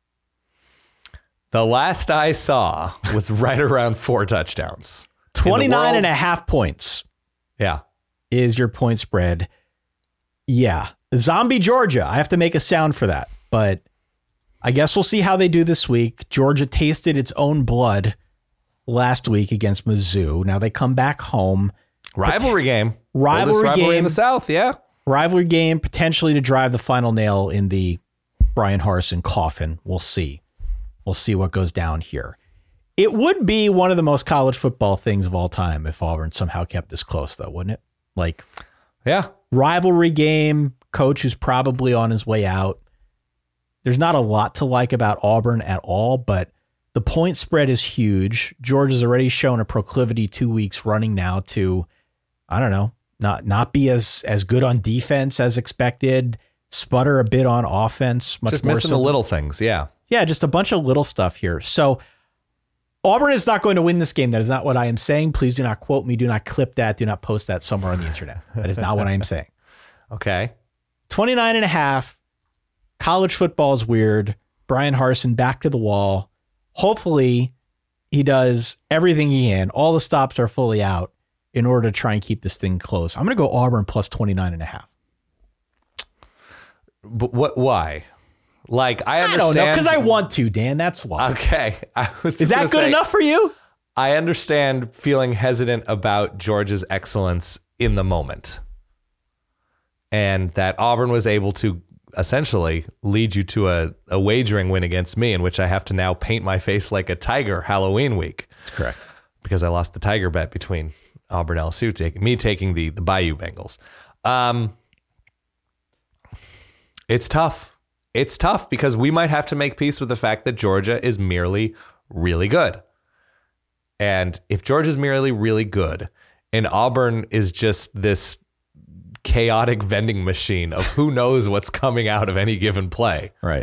The last I saw was right around four touchdowns. twenty-nine and a half points. Yeah. Is your point spread. Yeah. Zombie Georgia. I have to make a sound for that, but I guess we'll see how they do this week. Georgia tasted its own blood last week against Mizzou. Now they come back home. Rivalry game. Rivalry, rivalry game in the South, yeah. Rivalry game, potentially to drive the final nail in the Brian Harsin coffin. We'll see. We'll see what goes down here. It would be one of the most college football things of all time if Auburn somehow kept this close, though, wouldn't it? Like, yeah, rivalry game, coach who's probably on his way out. There's not a lot to like about Auburn at all, but the point spread is huge. Georgia's already shown a proclivity two weeks running now to, I don't know, not not be as as good on defense as expected, sputter a bit on offense. Much just more missing so the than, little things, yeah. Yeah, just a bunch of little stuff here. So Auburn is not going to win this game. That is not what I am saying. Please do not quote me. Do not clip that. Do not post that somewhere on the internet. That is not what I am saying. Okay. twenty-nine and a half. College football is weird. Brian Harsin back to the wall. Hopefully he does everything he can. All the stops are fully out in order to try and keep this thing close. I'm going to go Auburn plus twenty-nine and a half. But what, why? Like, I understand. I don't know, because I want to, Dan. That's why. Okay. I was just Is that gonna good say, enough for you? I understand feeling hesitant about Georgia's excellence in the moment. And that Auburn was able to essentially lead you to a, a wagering win against me, in which I have to now paint my face like a tiger Halloween week. That's correct. Because I lost the tiger bet between Auburn and L S U, taking me taking the, the Bayou Bengals. Um, it's tough. It's tough because we might have to make peace with the fact that Georgia is merely really good. And if Georgia's merely really good and Auburn is just this chaotic vending machine of who knows what's coming out of any given play. Right.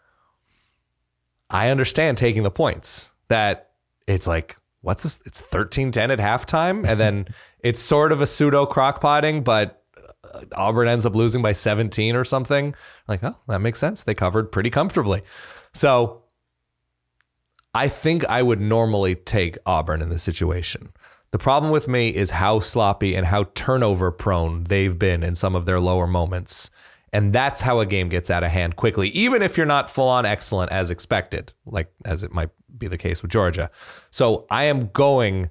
I understand taking the points that it's like, what's this? It's thirteen ten at halftime. And then it's sort of a pseudo crock-potting, but Auburn ends up losing by seventeen or something. Like, oh, that makes sense. They covered pretty comfortably. So I think I would normally take Auburn in this situation. The problem with me is how sloppy and how turnover prone they've been in some of their lower moments. And that's how a game gets out of hand quickly, even if you're not full on excellent as expected, like as it might be the case with Georgia. So I am going,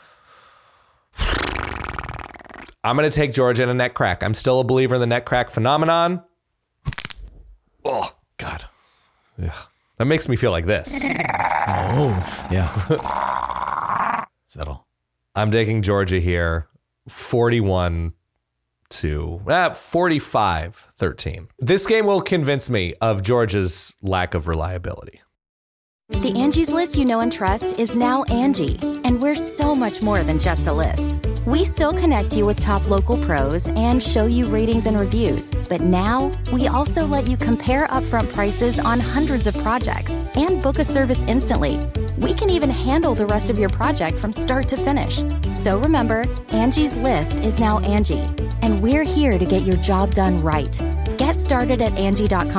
I'm going to take Georgia in a net crack. I'm still a believer in the net crack phenomenon. Oh, God. Yeah. That makes me feel like this. Oh, yeah. Settle. I'm taking Georgia here, forty-one to eh, forty-five thirteen. This game will convince me of Georgia's lack of reliability. The Angie's List you know and trust is now Angie, and we're so much more than just a list. We still connect you with top local pros and show you ratings and reviews, but now we also let you compare upfront prices on hundreds of projects and book a service instantly. We can even handle the rest of your project from start to finish. So remember, Angie's List is now Angie, and we're here to get your job done right. Get started at Angie dot com.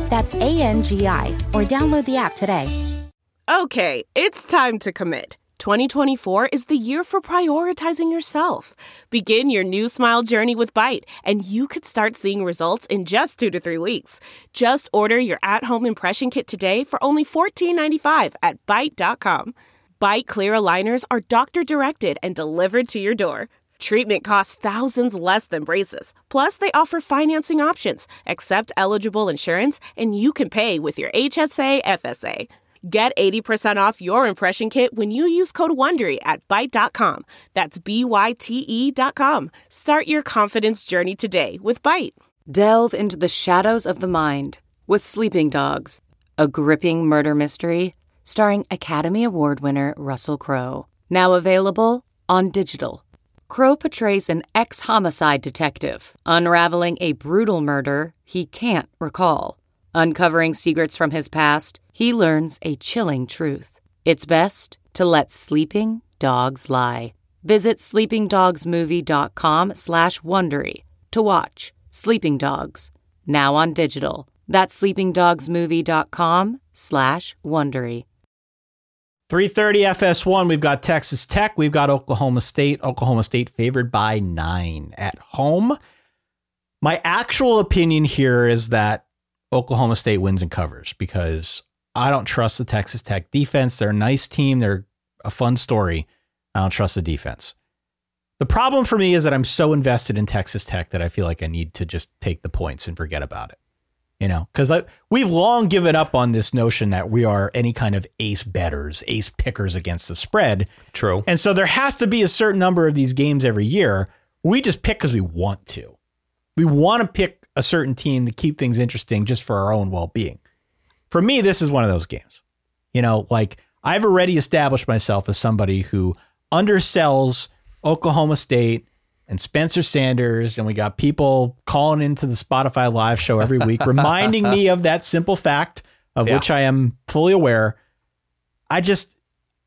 That's A N G I, or download the app today. Okay, it's time to commit. twenty twenty-four is the year for prioritizing yourself. Begin your new smile journey with Byte, and you could start seeing results in just two to three weeks. Just order your at-home impression kit today for only fourteen ninety-five at byte dot com. Byte clear aligners are doctor-directed and delivered to your door. Treatment costs thousands less than braces. Plus, they offer financing options, accept eligible insurance, and you can pay with your H S A F S A. Get eighty percent off your impression kit when you use code WONDERY at byte dot com. That's B Y T E dot com. Start your confidence journey today with Byte. Delve into the shadows of the mind with Sleeping Dogs, a gripping murder mystery starring Academy Award winner Russell Crowe. Now available on digital. Crowe portrays an ex-homicide detective unraveling a brutal murder he can't recall. Uncovering secrets from his past, he learns a chilling truth. It's best to let sleeping dogs lie. Visit sleepingdogsmovie.com slash Wondery to watch Sleeping Dogs, now on digital. That's sleepingdogsmovie.com slash Wondery. three thirty F S one, we've got Texas Tech, we've got Oklahoma State. Oklahoma State favored by nine at home. My actual opinion here is that Oklahoma State wins and covers because I don't trust the Texas Tech defense. They're a nice team. They're a fun story. I don't trust the defense. The problem for me is that I'm so invested in Texas Tech that I feel like I need to just take the points and forget about it. You know, because we've long given up on this notion that we are any kind of ace bettors, ace pickers against the spread. True. And so there has to be a certain number of these games every year. We just pick because we want to. We want to pick a certain team to keep things interesting just for our own well-being. For me, this is one of those games. You know, like I've already established myself as somebody who undersells Oklahoma State and Spencer Sanders, and we got people calling into the Spotify live show every week, reminding me of that simple fact of Yeah. which I am fully aware. I just,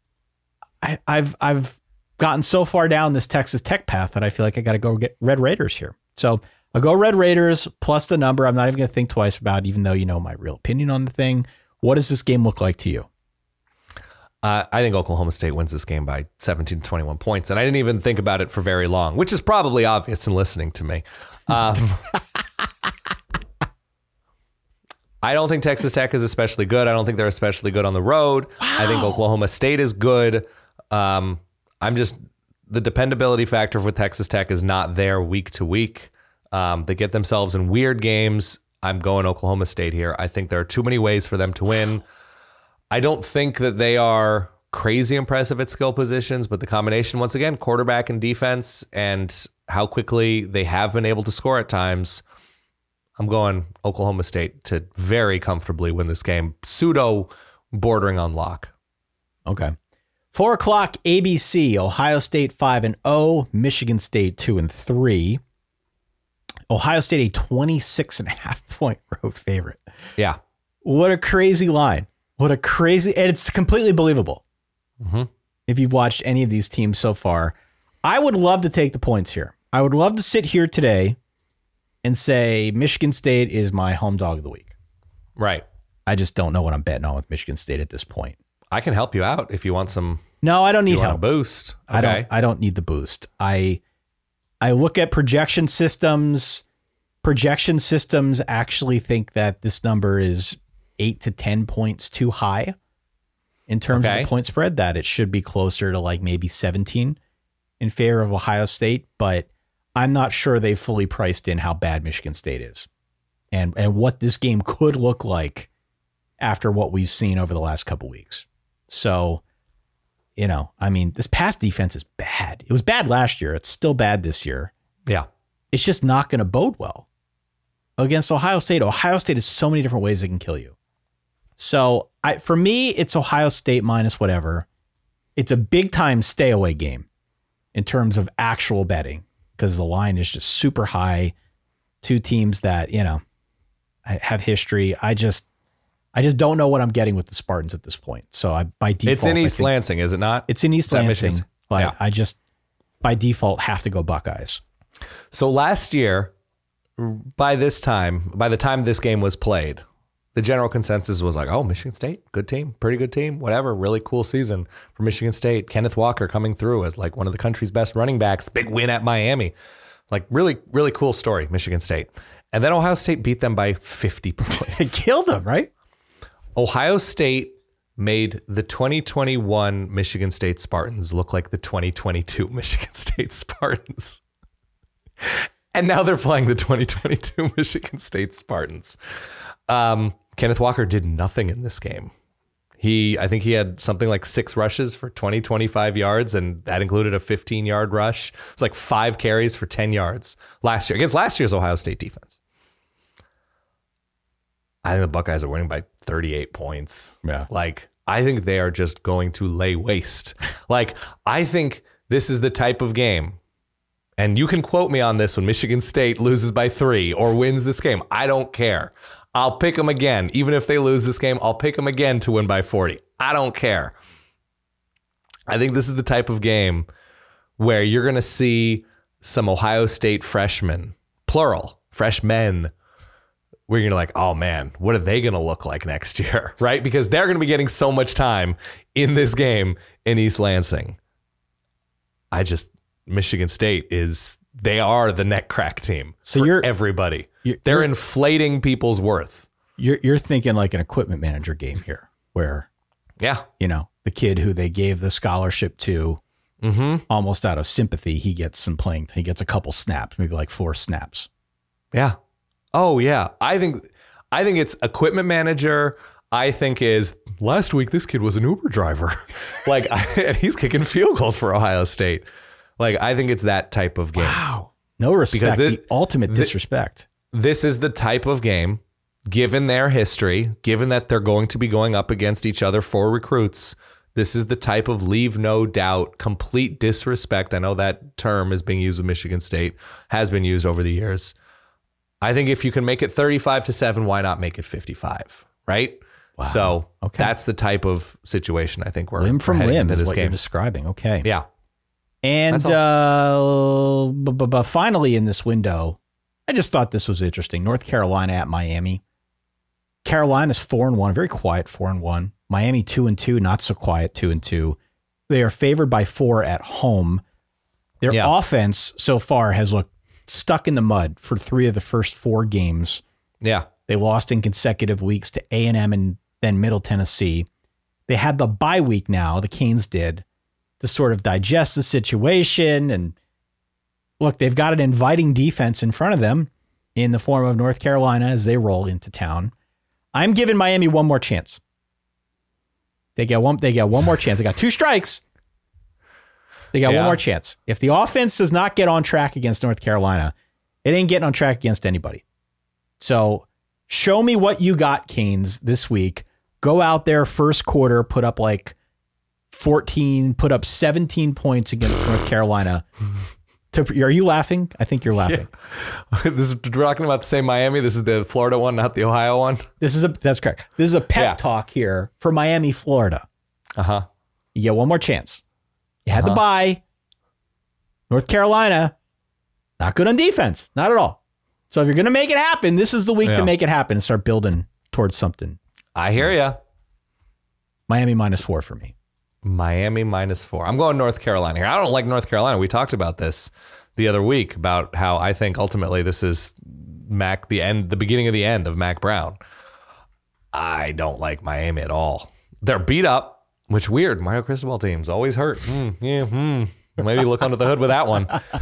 I, I've, I've gotten so far down this Texas Tech path that I feel like I got to go get Red Raiders here. So I'll go Red Raiders plus the number. I'm not even going to think twice about it, even though you know my real opinion on the thing. What does this game look like to you? Uh, I think Oklahoma State wins this game by seventeen to twenty-one points. And I didn't even think about it for very long, which is probably obvious in listening to me. Um, I don't think Texas Tech is especially good. I don't think they're especially good on the road. Wow. I think Oklahoma State is good. Um, I'm just, the dependability factor for Texas Tech is not there week to week. Um, they get themselves in weird games. I'm going Oklahoma State here. I think there are too many ways for them to win. I don't think that they are crazy impressive at skill positions, but the combination, once again, quarterback and defense, and how quickly they have been able to score at times, I'm going Oklahoma State to very comfortably win this game, pseudo bordering on lock. Okay. Four o'clock A B C, Ohio State five and oh, Michigan State two and three. Ohio State a twenty-six and a half point road favorite. Yeah. What a crazy line. What a crazy, and it's completely believable. Mm-hmm. If you've watched any of these teams so far, I would love to take the points here. I would love to sit here today and say Michigan State is my home dog of the week. Right. I just don't know what I'm betting on with Michigan State at this point. I can help you out if you want some. No, I don't need you want help. A boost. Okay. I don't. I don't need the boost. I I look at projection systems. Projection systems actually think that this number is eight to ten points too high in terms Okay. of the point spread. That it should be closer to like maybe seventeen in favor of Ohio State, but I'm not sure they fully priced in how bad Michigan State is, and and what this game could look like after what we've seen over the last couple weeks. So, you know, I mean, this pass defense is bad. It was bad last year. It's still bad this year. Yeah. It's just not going to bode well against Ohio State. Ohio State has so many different ways they can kill you. So I, for me, it's Ohio State minus whatever. It's a big time stay away game in terms of actual betting because the line is just super high. Two teams that, you know, have history. I just, I just don't know what I'm getting with the Spartans at this point. So I, by default, It's in I East think- Lansing, is it not? It's in East Is that Lansing, Michigan's? but Yeah. I just, by default, have to go Buckeyes. So last year, by this time, by the time this game was played, the general consensus was like, oh, Michigan State, good team, pretty good team, whatever, really cool season for Michigan State. Kenneth Walker coming through as like one of the country's best running backs, big win at Miami. Like really, really cool story, Michigan State. And then Ohio State beat them by fifty points. It killed them, right? Ohio State made the twenty twenty-one Michigan State Spartans look like the twenty twenty-two Michigan State Spartans. And now they're playing the twenty twenty-two Michigan State Spartans. Um, Kenneth Walker did nothing in this game. He, I think he had something like six rushes for twenty, twenty-five yards, and that included a fifteen-yard rush. It was like five carries for ten yards last year against last year's Ohio State defense. I think the Buckeyes are winning by thirty-eight points. Yeah. Like, I think they are just going to lay waste. Like, I think this is the type of game, and you can quote me on this when Michigan State loses by three or wins this game. I don't care. I'll pick them again. Even if they lose this game, I'll pick them again to win by forty. I don't care. I think this is the type of game where you're going to see some Ohio State freshmen, plural, freshmen, where you're going to like, oh man, what are they going to look like next year, right? Because they're going to be getting so much time in this game in East Lansing. I just, Michigan State is, they are the neck crack team so for you're, everybody. You're, they're you're, inflating people's worth. You're you're thinking like an equipment manager game here where, yeah, you know, the kid who they gave the scholarship to mm-hmm. almost out of sympathy, he gets some playing. He gets a couple snaps, maybe like four snaps. Yeah. Oh yeah. I think, I think it's equipment manager. I think is last week, this kid was an Uber driver. like, I, and he's kicking field goals for Ohio State. Like, I think it's that type of game. Wow. No respect. Because this, the ultimate disrespect. This is the type of game, given their history, given that they're going to be going up against each other for recruits. This is the type of leave no doubt, complete disrespect. I know that term is being used with Michigan State, has been used over the years. I think if you can make it thirty-five to seven, why not make it fifty-five? Right? Wow. So okay. That's the type of situation I think we're limb from we're limb is this what game. You're describing. Okay. Yeah. And uh, b- b- b- finally in this window, I just thought this was interesting. North Carolina at Miami. Carolina's four and one, very quiet four and one. Miami two and two, not so quiet two and two. They are favored by four at home. Their yeah. offense so far has looked stuck in the mud for three of the first four games. Yeah. They lost in consecutive weeks to A and M and then Middle Tennessee. They had the bye week now, the Canes did, to sort of digest the situation. And look, they've got an inviting defense in front of them in the form of North Carolina as they roll into town. I'm giving Miami one more chance. They get one, they get one more chance. They got two strikes. They got yeah. one more chance. If the offense does not get on track against North Carolina, it ain't getting on track against anybody. So show me what you got, Canes, this week. Go out there first quarter, put up like fourteen, put up seventeen points against North Carolina. To, are you laughing? I think you're laughing. Yeah. This is, we're talking about the same Miami. This is the Florida one, not the Ohio one. This is a that's correct. This is a pep yeah. talk here for Miami, Florida. Uh-huh. You get one more chance. You had uh-huh. the bye. North Carolina, not good on defense. Not at all. So if you're going to make it happen, this is the week yeah. to make it happen and start building towards something. I hear ya. Miami minus four for me. Miami minus four. I'm going North Carolina here. I don't like North Carolina. We talked about this the other week about how I think ultimately this is Mac, the end, the beginning of the end of Mac Brown. I don't like Miami at all. They're beat up. Which weird, Mario Cristobal teams always hurt. Mm, yeah, hmm. Maybe look under the hood with that one.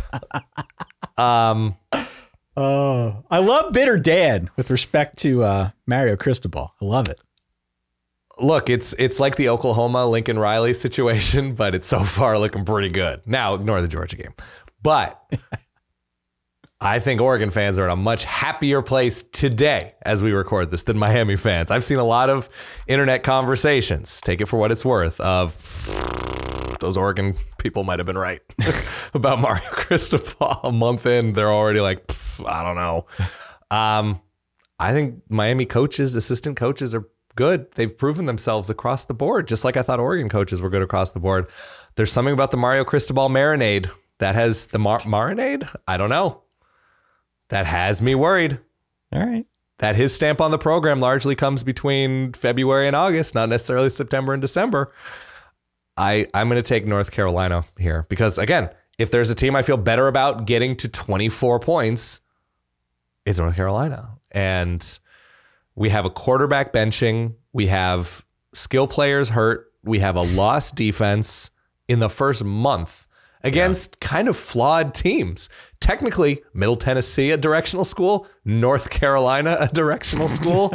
Um, oh, I love Bitter Dan with respect to uh, Mario Cristobal. I love it. Look, it's it's like the Oklahoma Lincoln Riley situation, but it's so far looking pretty good. Now, ignore the Georgia game, but I think Oregon fans are in a much happier place today as we record this than Miami fans. I've seen a lot of internet conversations, take it for what it's worth, of those Oregon people might have been right about Mario Cristobal. A month in, they're already like, I don't know. Um, I think Miami coaches, assistant coaches are good. They've proven themselves across the board, just like I thought Oregon coaches were good across the board. There's something about the Mario Cristobal marinade that has the mar- marinade. I don't know. That has me worried. All right. that his stamp on the program largely comes between February and August, not necessarily September and December. I, I'm going to take North Carolina here because, again, if there's a team I feel better about getting to twenty-four points, it's North Carolina. And we have a quarterback benching. We have skill players hurt. We have a lost defense in the first month against yeah. kind of flawed teams. Technically, Middle Tennessee, a directional school. North Carolina, a directional school.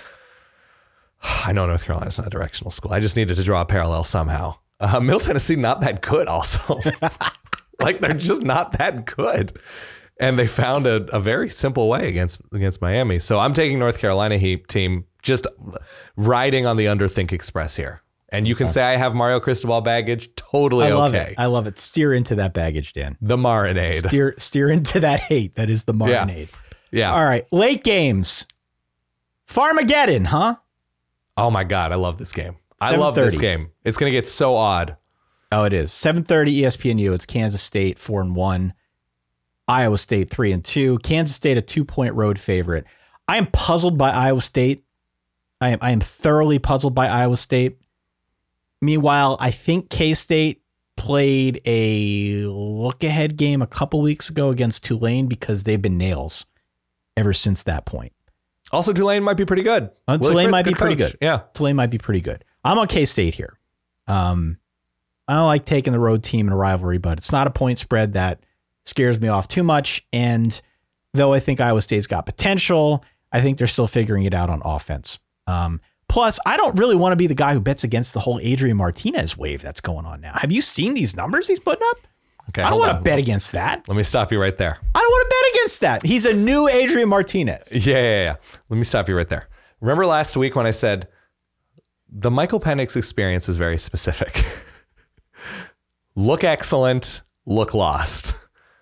I know North Carolina's not a directional school. I just needed to draw a parallel somehow. Uh, Middle Tennessee, not that good also. Like, they're just not that good. And they found a, a very simple way against against Miami. So I'm taking North Carolina Heat team, just riding on the Underthink Express here. And you can okay. say I have Mario Cristobal baggage. Totally I love okay. It. I love it. Steer into that baggage, Dan. The marinade. Steer steer into that hate. That is the marinade. Yeah. yeah. All right. Late games. Farmageddon, huh? Oh, my God. I love this game. I love this game. It's going to get so odd. Oh, it is. seven thirty E S P N U. It's Kansas State four and one. Iowa State three and two. Kansas State a two-point road favorite. I am puzzled by Iowa State. I am I am thoroughly puzzled by Iowa State. Meanwhile, I think K-State played a look-ahead game a couple weeks ago against Tulane because they've been nails ever since that point. Also, Tulane might be pretty good. Uh, Tulane Fritz, might be good pretty coach. good. Yeah. Tulane might be pretty good. I'm on K-State here. Um, I don't like taking the road team in a rivalry, but it's not a point spread that scares me off too much. And though I think Iowa State's got potential, I think they're still figuring it out on offense. Um, plus, I don't really want to be the guy who bets against the whole Adrian Martinez wave that's going on now. Have you seen these numbers he's putting up? Okay, I don't want to bet against that. Let me stop you right there. I don't want to bet against that. He's a new Adrian Martinez. Yeah, yeah, yeah. Let me stop you right there. Remember last week when I said the Michael Penix experience is very specific. Look excellent, look lost.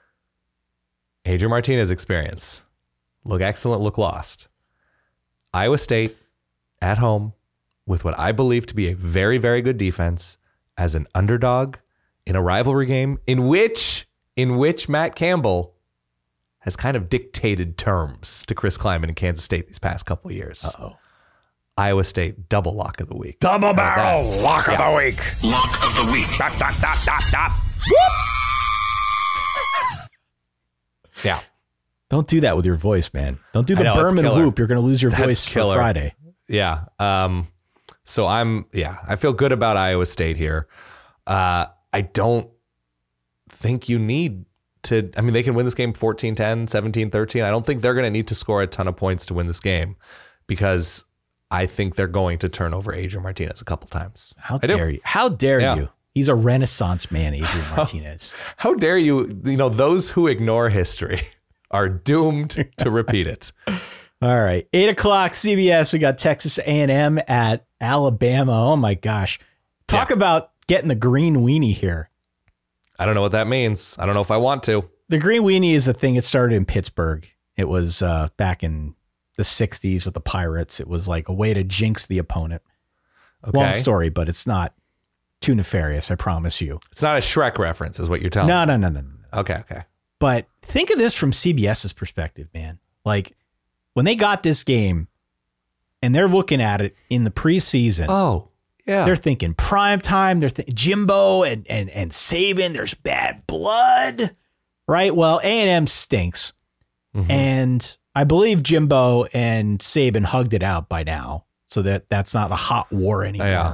Adrian Martinez experience. Look excellent, look lost. Iowa State at home with what I believe to be a very, very good defense as an underdog in a rivalry game in which in which Matt Campbell has kind of dictated terms to Chris Klieman in Kansas State these past couple of years. Uh-oh. Iowa State double lock of the week. Double barrel lock yeah. of the week. Lock of the week. Dot, dot, dot, dot, dot. Yeah. Don't do that with your voice, man. Don't do the know, Berman whoop. You're going to lose your That's voice killer. for Friday. Yeah. Um, so I'm, yeah, I feel good about Iowa State here. Uh, I don't think you need to, I mean, they can win this game fourteen ten, seventeen thirteen. I don't think they're going to need to score a ton of points to win this game because I think they're going to turn over Adrian Martinez a couple times. How dare you? How dare yeah. you? He's a Renaissance man, Adrian Martinez. How, how dare you? You know, those who ignore history are doomed to repeat it. All right. Eight o'clock C B S. We got Texas A and M at Alabama. Oh my gosh. Talk yeah. about getting the green weenie here. I don't know what that means. I don't know if I want to. The green weenie is a thing. It started in Pittsburgh. It was uh, back in the sixties with the Pirates. It was like a way to jinx the opponent. Okay. Long story, but it's not too nefarious, I promise you. It's not a Shrek reference, is what you're telling no, me. No, no, no, no, no. Okay, okay. But think of this from CBS's perspective, man. Like when they got this game and they're looking at it in the preseason. Oh, yeah. They're thinking prime time. They're thinking Jimbo and, and, and Saban. There's bad blood, right? Well, A and M stinks. Mm-hmm. And I believe Jimbo and Saban hugged it out by now. So that that's not a hot war anymore. Yeah.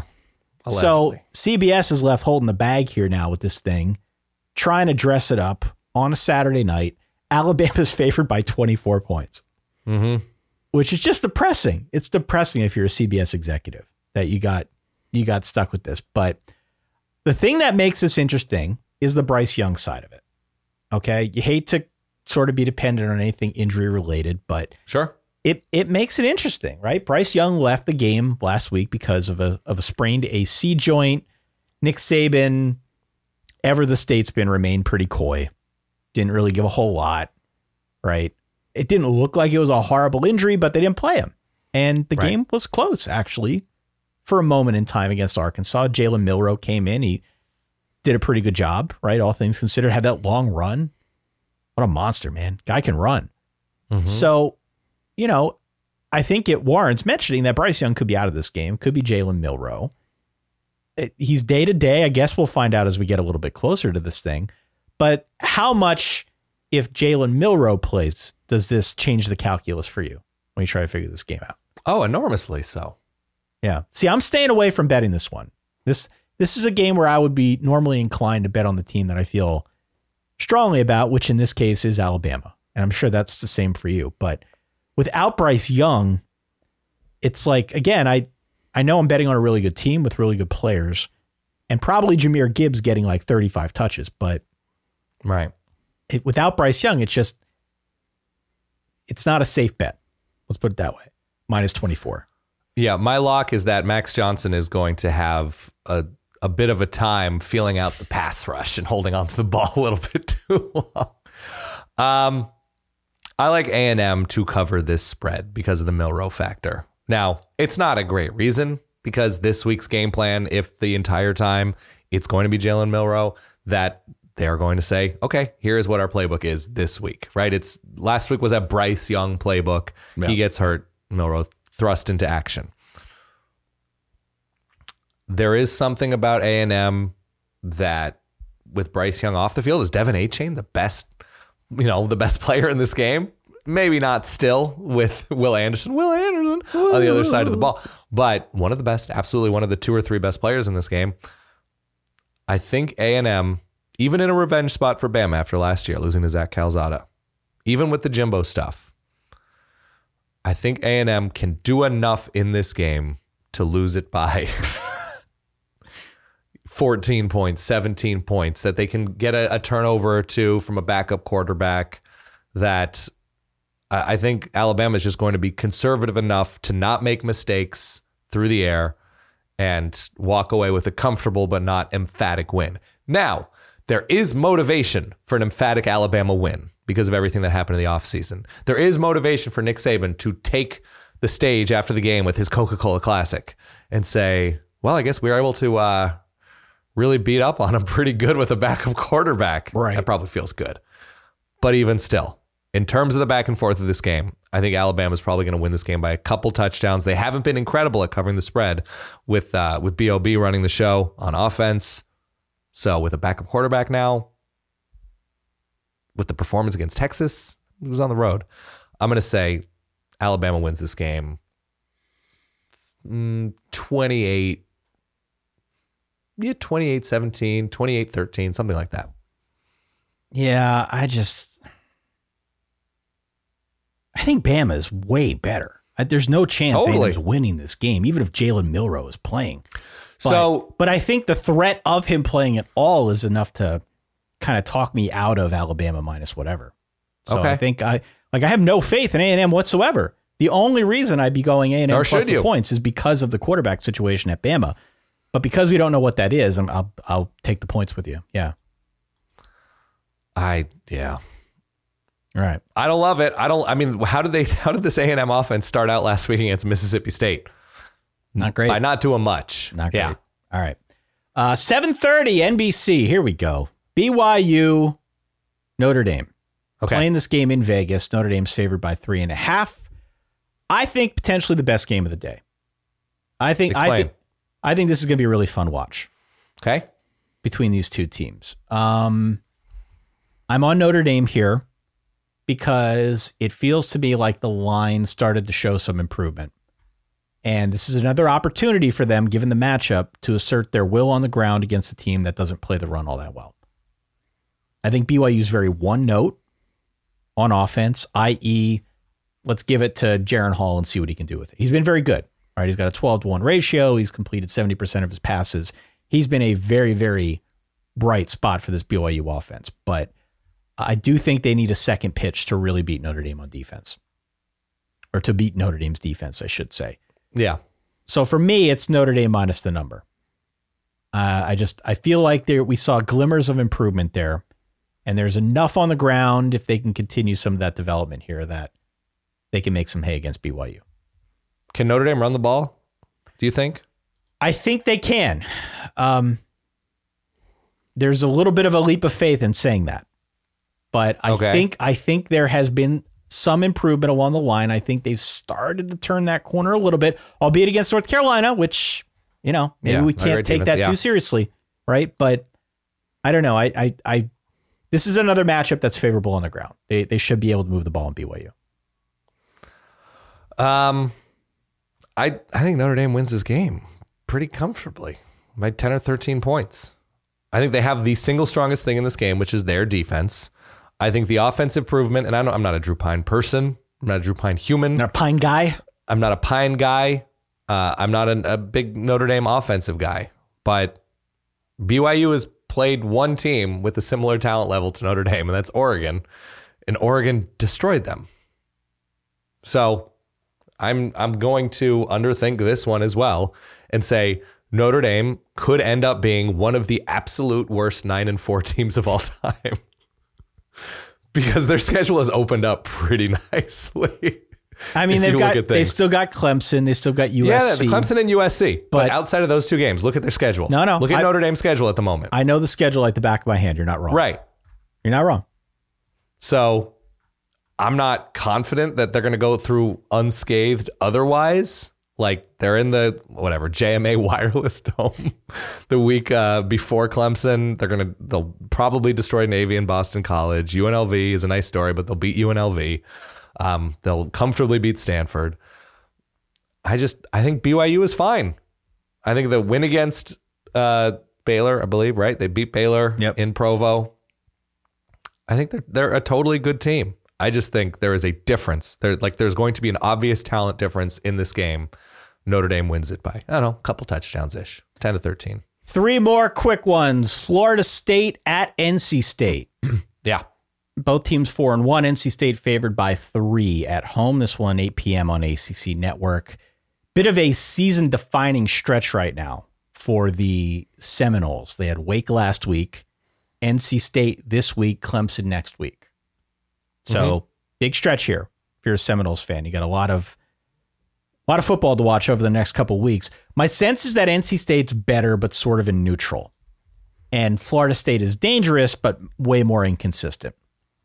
So C B S is left holding the bag here now with this thing, trying to dress it up on a Saturday night. Alabama's favored by twenty-four points, mm-hmm. which is just depressing. It's depressing if you're a C B S executive that you got you got stuck with this. But the thing that makes this interesting is the Bryce Young side of it. Okay, you hate to sort of be dependent on anything injury related, but sure. It it makes it interesting, right? Bryce Young left the game last week because of a of a sprained A C joint. Nick Saban, ever the statesman, remained pretty coy. Didn't really give a whole lot, right? It didn't look like it was a horrible injury, but they didn't play him. And the right. game was close, actually, for a moment in time against Arkansas. Jalen Milroe came in. He did a pretty good job, right? All things considered, had that long run. What a monster, man. Guy can run. Mm-hmm. So, you know, I think it warrants mentioning that Bryce Young could be out of this game, could be Jalen Milroe. It, he's day to day. I guess we'll find out as we get a little bit closer to this thing. But how much, if Jalen Milroe plays, does this change the calculus for you when you try to figure this game out? Oh, enormously so. Yeah. See, I'm staying away from betting this one. This this is a game where I would be normally inclined to bet on the team that I feel strongly about, which in this case is Alabama. And I'm sure that's the same for you. But without Bryce Young, it's like, again, I, I know I'm betting on a really good team with really good players and probably Jahmyr Gibbs getting like thirty-five touches. But right. It, without Bryce Young, it's just, it's not a safe bet. Let's put it that way. Minus twenty-four. Yeah, my lock is that Max Johnson is going to have a a bit of a time feeling out the pass rush and holding on to the ball a little bit too long. Um, I like A and M to cover this spread because of the Milroe factor. Now, it's not a great reason because this week's game plan, if the entire time it's going to be Jalen Milroe, that they're going to say, okay, here's what our playbook is this week, right? It's last week was a Bryce Young playbook. Yeah. He gets hurt. Milroe thrust into action. There is something about A and M that with Bryce Young off the field, is Devin A-Chain the best, you know, the best player in this game? Maybe not still with Will Anderson. Will Anderson Ooh. on the other side of the ball, but one of the best, absolutely one of the two or three best players in this game. I think A and M, even in a revenge spot for Bama after last year, losing to Zach Calzada, even with the Jimbo stuff, I think A and M can do enough in this game to lose it by fourteen points, seventeen points, that they can get a, a turnover or two from a backup quarterback, that I think Alabama is just going to be conservative enough to not make mistakes through the air and walk away with a comfortable but not emphatic win. Now, there is motivation for an emphatic Alabama win because of everything that happened in the offseason. There is motivation for Nick Saban to take the stage after the game with his Coca-Cola Classic and say, well, I guess we were able to uh, really beat up on him pretty good with a backup quarterback. Right. That probably feels good. But even still, in terms of the back and forth of this game, I think Alabama's probably going to win this game by a couple touchdowns. They haven't been incredible at covering the spread with uh, with B O B running the show on offense. So with a backup quarterback now, with the performance against Texas, it was on the road. I'm going to say Alabama wins this game mm, twenty-eight, yeah, twenty-eight seventeen, twenty-eight thirteen, something like that. Yeah, I just, I think Bama is way better. There's no chance Totally. A and M's winning this game, even if Jalen Milroe is playing. But, So- but I think the threat of him playing at all is enough to kind of talk me out of Alabama minus whatever. So Okay. I think I like I have no faith in A and M whatsoever. The only reason I'd be going A and M Nor plus should the you. points is because of the quarterback situation at Bama. But because we don't know what that is, I'm, I'll I'll take the points with you. Yeah. I yeah. All right. I don't love it. I don't. I mean, how did they? How did this A and M offense start out last week against Mississippi State? Not great. By not doing much. Not great. Yeah. All right. Uh, seven thirty N B C. Here we go. B Y U, Notre Dame. Okay. Playing this game in Vegas. Notre Dame's favored by three and a half. I think potentially the best game of the day. I think. I Explain. think. I think this is going to be a really fun watch. Okay. Between these two teams. Um, I'm on Notre Dame here because it feels to me like the line started to show some improvement. And this is another opportunity for them, given the matchup, to assert their will on the ground against a team that doesn't play the run all that well. I think B Y U is very one note on offense, that is, let's give it to Jaron Hall and see what he can do with it. He's been very good. Right? He's got a twelve to one ratio. He's completed seventy percent of his passes. He's been a very, very bright spot for this B Y U offense. But I do think they need a second pitch to really beat Notre Dame on defense. Or to beat Notre Dame's defense, I should say. Yeah. So for me, it's Notre Dame minus the number. Uh, I just, I feel like there we saw glimmers of improvement there. And there's enough on the ground, if they can continue some of that development here, that they can make some hay against B Y U. Can Notre Dame run the ball, do you think? I think they can. Um, there's a little bit of a leap of faith in saying that. But I Okay. think I think there has been some improvement along the line. I think they've started to turn that corner a little bit, albeit against North Carolina, which, you know, maybe yeah, we can't take defense, that yeah. too seriously, right? But I don't know. I, I, I, this is another matchup that's favorable on the ground. They, they should be able to move the ball in B Y U. Um, I, I think Notre Dame wins this game pretty comfortably by ten or thirteen points. I think they have the single strongest thing in this game, which is their defense. I think the offensive improvement, and I don't, I'm not a Drew Pine person. I'm not a Drew Pine human. Not a Pine guy. I'm not a Pine guy. Uh, I'm not a, a big Notre Dame offensive guy. But B Y U has played one team with a similar talent level to Notre Dame, and that's Oregon. And Oregon destroyed them. So I'm I'm going to underthink this one as well and say Notre Dame could end up being one of the absolute worst nine and four teams of all time. Because their schedule has opened up pretty nicely. I mean, they've got they've still got Clemson, they still got U S C. Yeah, the Clemson and U S C. But, but outside of those two games, look at their schedule. No, no. Look at I, Notre Dame's schedule at the moment. I know the schedule like the back of my hand. You're not wrong. Right. You're not wrong. So I'm not confident that they're going to go through unscathed otherwise. Like they're in the whatever J M A Wireless Dome the week uh, before Clemson. They're gonna they'll probably destroy Navy and Boston College. U N L V is a nice story, but they'll beat U N L V. Um, they'll comfortably beat Stanford. I just I think B Y U is fine. I think the win against uh, Baylor, I believe, right? They beat Baylor yep. in Provo. I think they're they're a totally good team. I just think there is a difference. There, like, there's going to be an obvious talent difference in this game. Notre Dame wins it by, I don't know, a couple touchdowns-ish, ten to thirteen. Three more quick ones. Florida State at N C State. Yeah. Both teams four and one. N C State favored by three at home. This one, eight p.m. on A C C Network. Bit of a season-defining stretch right now for the Seminoles. They had Wake last week, N C State this week, Clemson next week. So mm-hmm. big stretch here. If you're a Seminoles fan, you got a lot of a lot of football to watch over the next couple of weeks. My sense is that N C State's better, but sort of in neutral, and Florida State is dangerous, but way more inconsistent.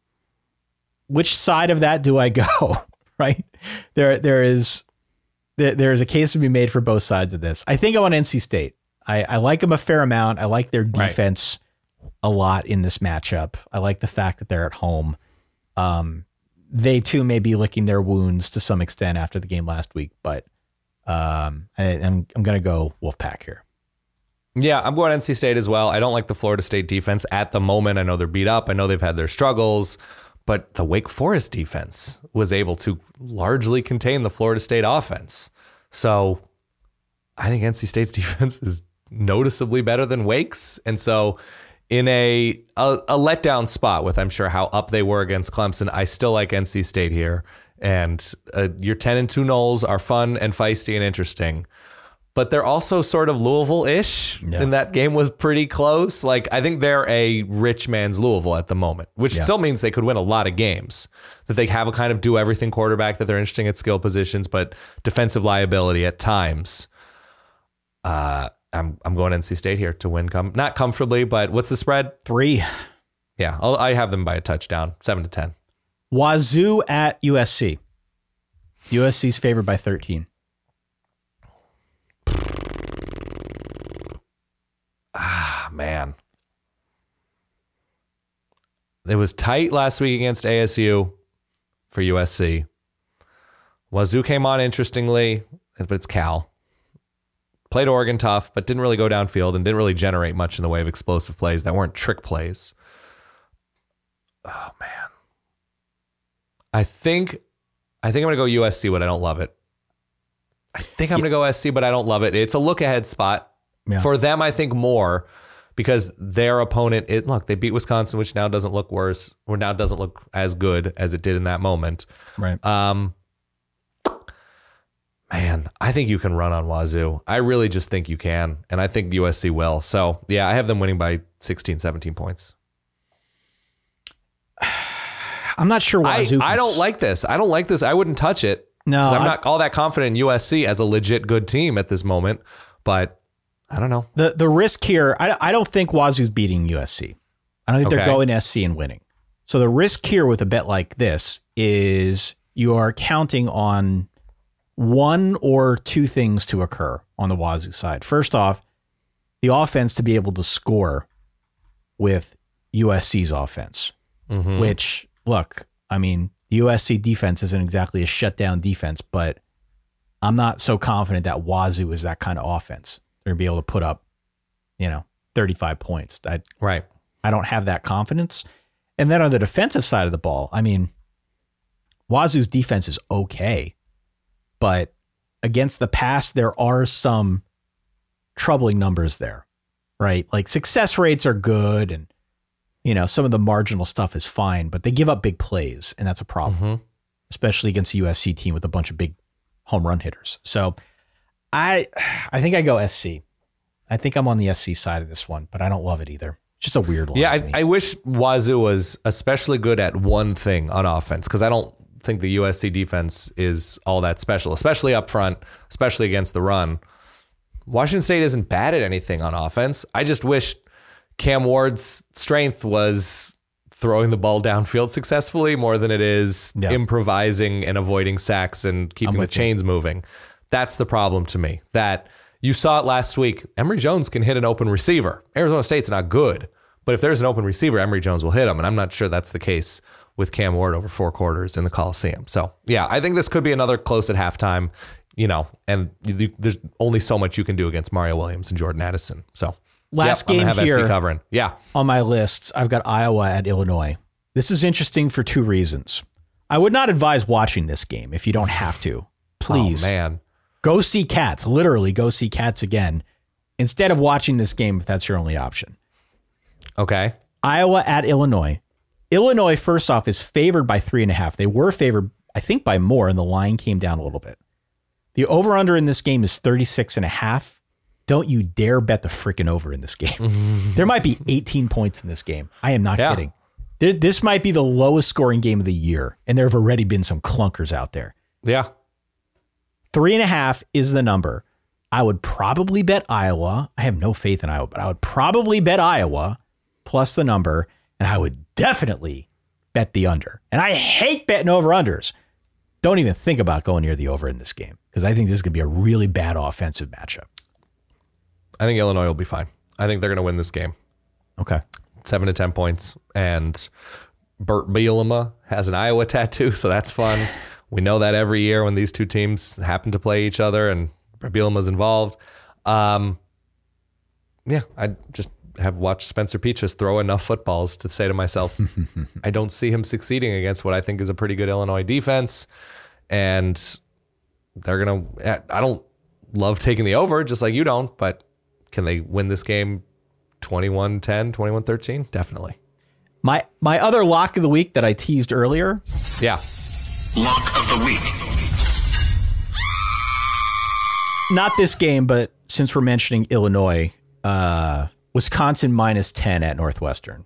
Which side of that do I go? Right there, there is there, there is a case to be made for both sides of this. I think I want N C State. I, I like them a fair amount. I like their defense right. a lot in this matchup. I like the fact that they're at home. Um, they too may be licking their wounds to some extent after the game last week, but um, I, I'm I'm going to go Wolfpack here. Yeah, I'm going N C State as well. I don't like the Florida State defense at the moment. I know they're beat up. I know they've had their struggles, but the Wake Forest defense was able to largely contain the Florida State offense. So I think N C State's defense is noticeably better than Wake's, and so. In a, a a letdown spot with, I'm sure, how up they were against Clemson, I still like N C State here. And uh, your ten and two Noles are fun and feisty and interesting. But they're also sort of Louisville-ish. Yeah. And that game was pretty close. Like, I think they're a rich man's Louisville at the moment, which yeah. still means they could win a lot of games. That they have a kind of do-everything quarterback, that they're interesting at skill positions, but defensive liability at times. Uh I'm I'm going N C State here to win, com- not comfortably, but what's the spread? Three. Yeah, I'll, I have them by a touchdown, seven to ten. Wazoo at U S C. U S C's favored by thirteen. Ah, man. It was tight last week against A S U for U S C. Wazoo came on interestingly, but it's Cal. Played Oregon tough, but didn't really go downfield and didn't really generate much in the way of explosive plays that weren't trick plays. Oh, man. I think I think I'm going to go U S C, but I don't love it. I think I'm yeah. going to go S C, but I don't love it. It's a look-ahead spot. Yeah. For them, I think more, because their opponent, it, look, they beat Wisconsin, which now doesn't look worse, or now doesn't look as good as it did in that moment. Right. Um. Man, I think you can run on Wazoo. I really just think you can. And I think U S C will. So, yeah, I have them winning by sixteen, seventeen points. I'm not sure Wazoo. I, I don't like this. I don't like this. I wouldn't touch it. No, I'm I, not all that confident in U S C as a legit good team at this moment. But I don't know. The the risk here, I, I don't think Wazoo's beating U S C. I don't think okay. they're going S C and winning. So the risk here with a bet like this is you are counting on one or two things to occur on the Wazoo side. First off, the offense to be able to score with U S C's offense, mm-hmm. which, look, I mean, the U S C defense isn't exactly a shutdown defense, but I'm not so confident that Wazoo is that kind of offense. They're going to be able to put up, you know, thirty-five points. I, right. I don't have that confidence. And then on the defensive side of the ball, I mean, Wazoo's defense is okay, but against the pass, there are some troubling numbers there, right? Like success rates are good and, you know, some of the marginal stuff is fine, but they give up big plays, and that's a problem, mm-hmm. especially against a U S C team with a bunch of big home run hitters. So I I think I go S C. I think I'm on the S C side of this one, but I don't love it either. It's just a weird one. Yeah, I, I wish Wazoo was especially good at one thing on offense, because I don't think the U S C defense is all that special, especially up front, especially against the run. Washington State isn't bad at anything on offense. I just wish Cam Ward's strength was throwing the ball downfield successfully more than it is yeah. improvising and avoiding sacks and keeping the chains you. moving. That's the problem to me. That you saw it last week. Emory Jones can hit an open receiver. Arizona State's not good, but if there's an open receiver, Emory Jones will hit him, and I'm not sure that's the case with Cam Ward over four quarters in the Coliseum. So, yeah, I think this could be another close at halftime, you know, and you, there's only so much you can do against Mario Williams and Jordan Addison. So, last yep, game have here S C covering. Yeah. On my lists, I've got Iowa at Illinois. This is interesting for two reasons. I would not advise watching this game if you don't have to. Please. Oh, man. Go see Cats. Literally, go see Cats again instead of watching this game if that's your only option. Okay. Iowa at Illinois. Illinois, first off, is favored by three and a half. They were favored, I think, by more, and the line came down a little bit. The over-under in this game is thirty-six and a half. Don't you dare bet the freaking over in this game. There might be eighteen points in this game. I am not yeah. kidding. This might be the lowest scoring game of the year, and there have already been some clunkers out there. Yeah. Three and a half is the number. I would probably bet Iowa. I have no faith in Iowa, but I would probably bet Iowa plus the number, and I would definitely bet the under. And I hate betting over-unders. Don't even think about going near the over in this game, because I think this is going to be a really bad offensive matchup. I think Illinois will be fine. I think they're going to win this game. Okay. Seven to ten points. And Burt Bielema has an Iowa tattoo, so that's fun. We know that every year when these two teams happen to play each other and Bielema's involved. Um, yeah, I just have watched Spencer Petras throw enough footballs to say to myself, I don't see him succeeding against what I think is a pretty good Illinois defense. And they're going to, I don't love taking the over, just like you don't, but can they win this game twenty-one ten, twenty-one thirteen? Definitely. My my other lock of the week that I teased earlier. Yeah. Lock of the week. Not this game, but since we're mentioning Illinois, uh, Wisconsin minus ten at Northwestern.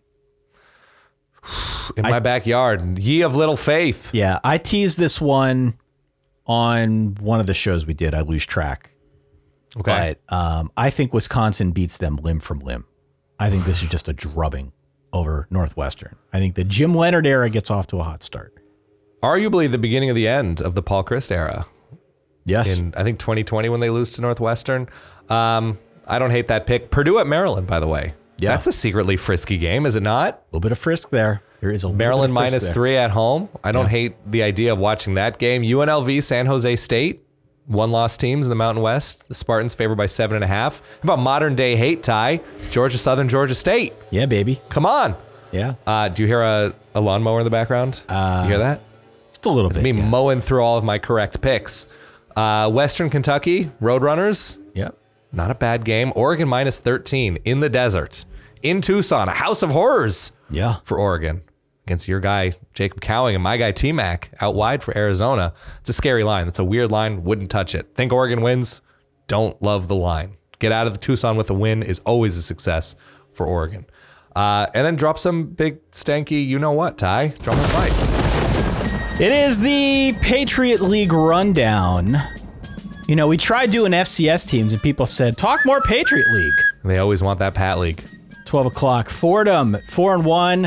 In my I, backyard. Ye of little faith. Yeah, I teased this one on one of the shows we did. I lose track. Okay. But um, I think Wisconsin beats them limb from limb. I think this is just a drubbing over Northwestern. I think the Jim Leonard era gets off to a hot start. Arguably the beginning of the end of the Paul Chryst era. Yes. In, I think, twenty twenty when they lose to Northwestern. Um, I don't hate that pick. Purdue at Maryland, by the way. Yeah. That's a secretly frisky game, is it not? A little bit of frisk there. There is a little Maryland bit of frisk minus there. three at home. I don't yeah. hate the idea of watching that game. U N L V, San Jose State. One-loss teams in the Mountain West. The Spartans favored by seven and a half. How about modern-day hate, Ty? Georgia Southern, Georgia State. Yeah, baby. Come on. Yeah. Uh, do you hear a, a lawnmower in the background? Uh, you hear that? Just a little it's bit. It's me yeah. mowing through all of my correct picks. Uh, Western Kentucky, Roadrunners. Yep. Not a bad game. Oregon minus thirteen in the desert. In Tucson, a house of horrors. Yeah. For Oregon. Against your guy, Jacob Cowing, and my guy, T-Mac, out wide for Arizona. It's a scary line. It's a weird line. Wouldn't touch it. Think Oregon wins. Don't love the line. Get out of the Tucson with a win is always a success for Oregon. Uh, and then drop some big, stanky, you know what, Ty? Drum and fight. It is the Patriot League rundown. You know, we tried doing F C S teams, and people said, talk more Patriot League. And they always want that Pat League. twelve o'clock. Fordham, four and one.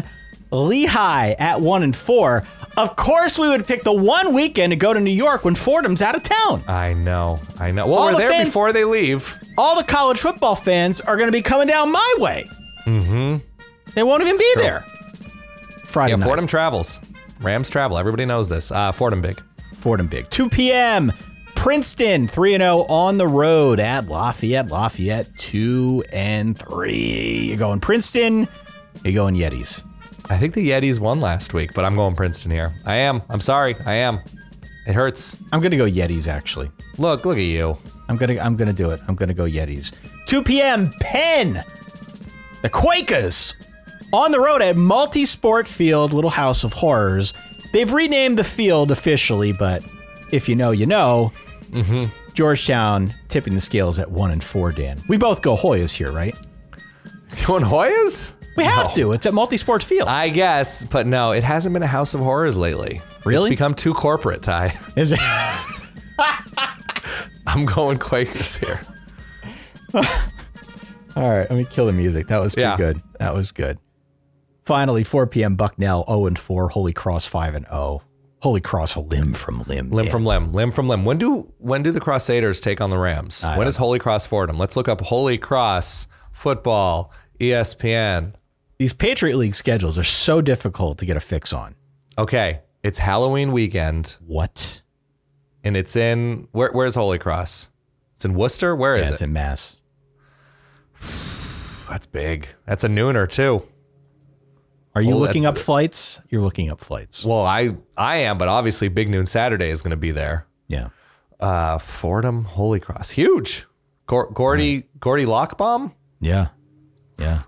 Lehigh at one and four. Of course, we would pick the one weekend to go to New York when Fordham's out of town. I know, I know. Well, All we're the there fans- before they leave. All the college football fans are going to be coming down my way. Mm-hmm. They won't even be there. Friday Yeah, night. Fordham travels. Rams travel. Everybody knows this. Uh, Fordham big. Fordham big. two p.m. Princeton three and oh on the road at Lafayette. Lafayette two and three. You're going Princeton. You're going Yetis. I think the Yetis won last week, but I'm going Princeton here. I am. I'm sorry. I am. It hurts. I'm gonna go Yetis actually. Look, look at you. I'm gonna I'm gonna do it. I'm gonna go Yetis. two p.m. Penn. The Quakers on the road at Multi-Sport Field, Little House of Horrors. They've renamed the field officially, but if you know, you know. Mm-hmm. Georgetown tipping the scales at one and four. Dan, we both go Hoyas here, right? Going Hoyas? We have No. to. It's at Multi-Sports Field. I guess, but no, it hasn't been a house of horrors lately. Really? It's become too corporate, Ty. Is it? I'm going Quakers here. All right, let me kill the music. That was too Yeah. good. That was good. Finally, four p.m. Bucknell oh and four. Holy Cross five and oh. Holy Cross a limb from limb. Limb Yeah. from limb, limb from limb. When do when do the Crusaders take on the Rams? I When don't is Holy Cross Fordham? Let's look up Holy Cross football, E S P N. These Patriot League schedules are so difficult to get a fix on. Okay, it's Halloween weekend, What? and it's in where? Where's Holy Cross? It's in Worcester. Where is Yeah, it's it? in Mass. That's big. That's a nooner too. Are you Oh, looking up that's- flights? You're looking up flights. Well, I I am, but obviously Big Noon Saturday is going to be there. Yeah. Uh, Fordham, Holy Cross, huge. Gor- Gordy Gordy Lockbaum, Yeah. Yeah.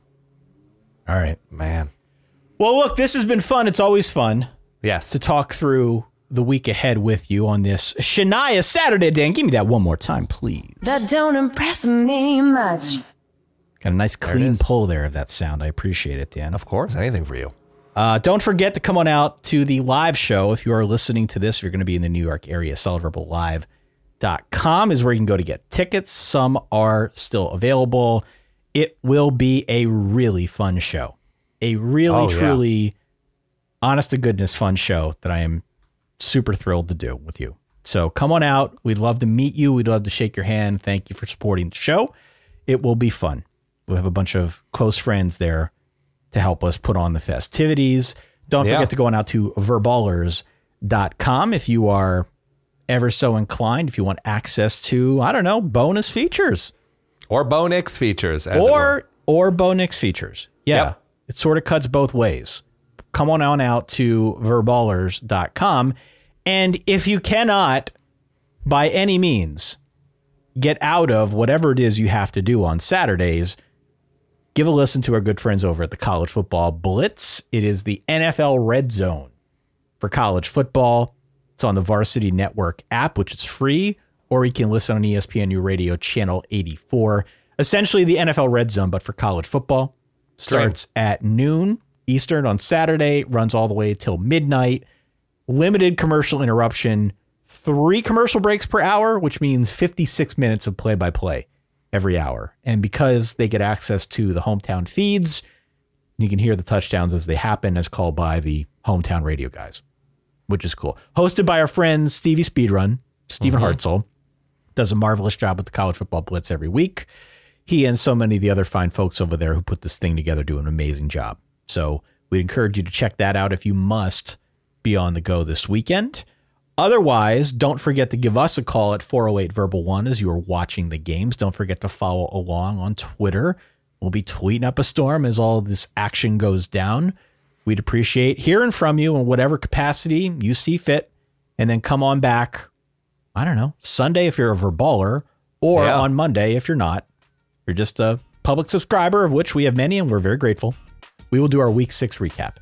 All right. man. Well, look, this has been fun. It's always fun Yes. to talk through the week ahead with you on this Shania Saturday. Dan, give me that one more time, please. That don't impress me much. Got a nice it clean is. pull there of that sound. I appreciate it, Dan. Of course, anything for you. Uh, don't forget to come on out to the live show. If you are listening to this, you're going to be in the New York area. solid verbal live dot com is where you can go to get tickets. Some are still available. It will be a really fun show. A really, Oh, yeah. truly, honest to goodness fun show that I am super thrilled to do with you. So come on out. We'd love to meet you. We'd love to shake your hand. Thank you for supporting the show. It will be fun. We'll have a bunch of close friends there to help us put on the festivities. Don't Yeah. forget to go on out to verballers dot com if you are ever so inclined, if you want access to, I don't know, bonus features. Or Bo Nix features, as it were. Or or Bo Nix features. Yeah. Yep. It sort of cuts both ways. Come on on out to verballers dot com. And if you cannot, by any means, get out of whatever it is you have to do on Saturdays, give a listen to our good friends over at the College Football Blitz. It is the N F L Red Zone for college football. It's on the Varsity Network app, which is free, or you can listen on E S P N U Radio Channel eighty-four. Essentially the N F L Red Zone, but for college football. Starts at noon Eastern on Saturday, runs all the way till midnight. Limited commercial interruption, three commercial breaks per hour, which means fifty-six minutes of play-by-play every hour. And because they get access to the hometown feeds, you can hear the touchdowns as they happen, as called by the hometown radio guys, which is cool. Hosted by our friend Stevie Speedrun, Stephen Mhm. Hartzell, does a marvelous job with the College Football Blitz every week. He and so many of the other fine folks over there who put this thing together do an amazing job. So we'd encourage you to check that out if you must be on the go this weekend. Otherwise, don't forget to give us a call at four oh eight verbal one as you are watching the games. Don't forget to follow along on Twitter. We'll be tweeting up a storm as all this action goes down. We'd appreciate hearing from you in whatever capacity you see fit. And then come on back, I don't know, Sunday if you're a verballer, or Yeah. on Monday if you're not. You're just a public subscriber, of which we have many, and we're very grateful. We will do our week six recap.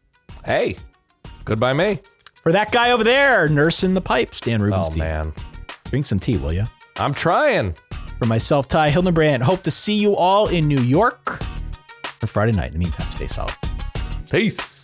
Hey, good by me. For that guy over there, nursing the pipes, Dan Rubenstein. Oh, man. Drink some tea, will you? I'm trying. For myself, Ty Hildenbrand, hope to see you all in New York on Friday night. In the meantime, stay solid. Peace.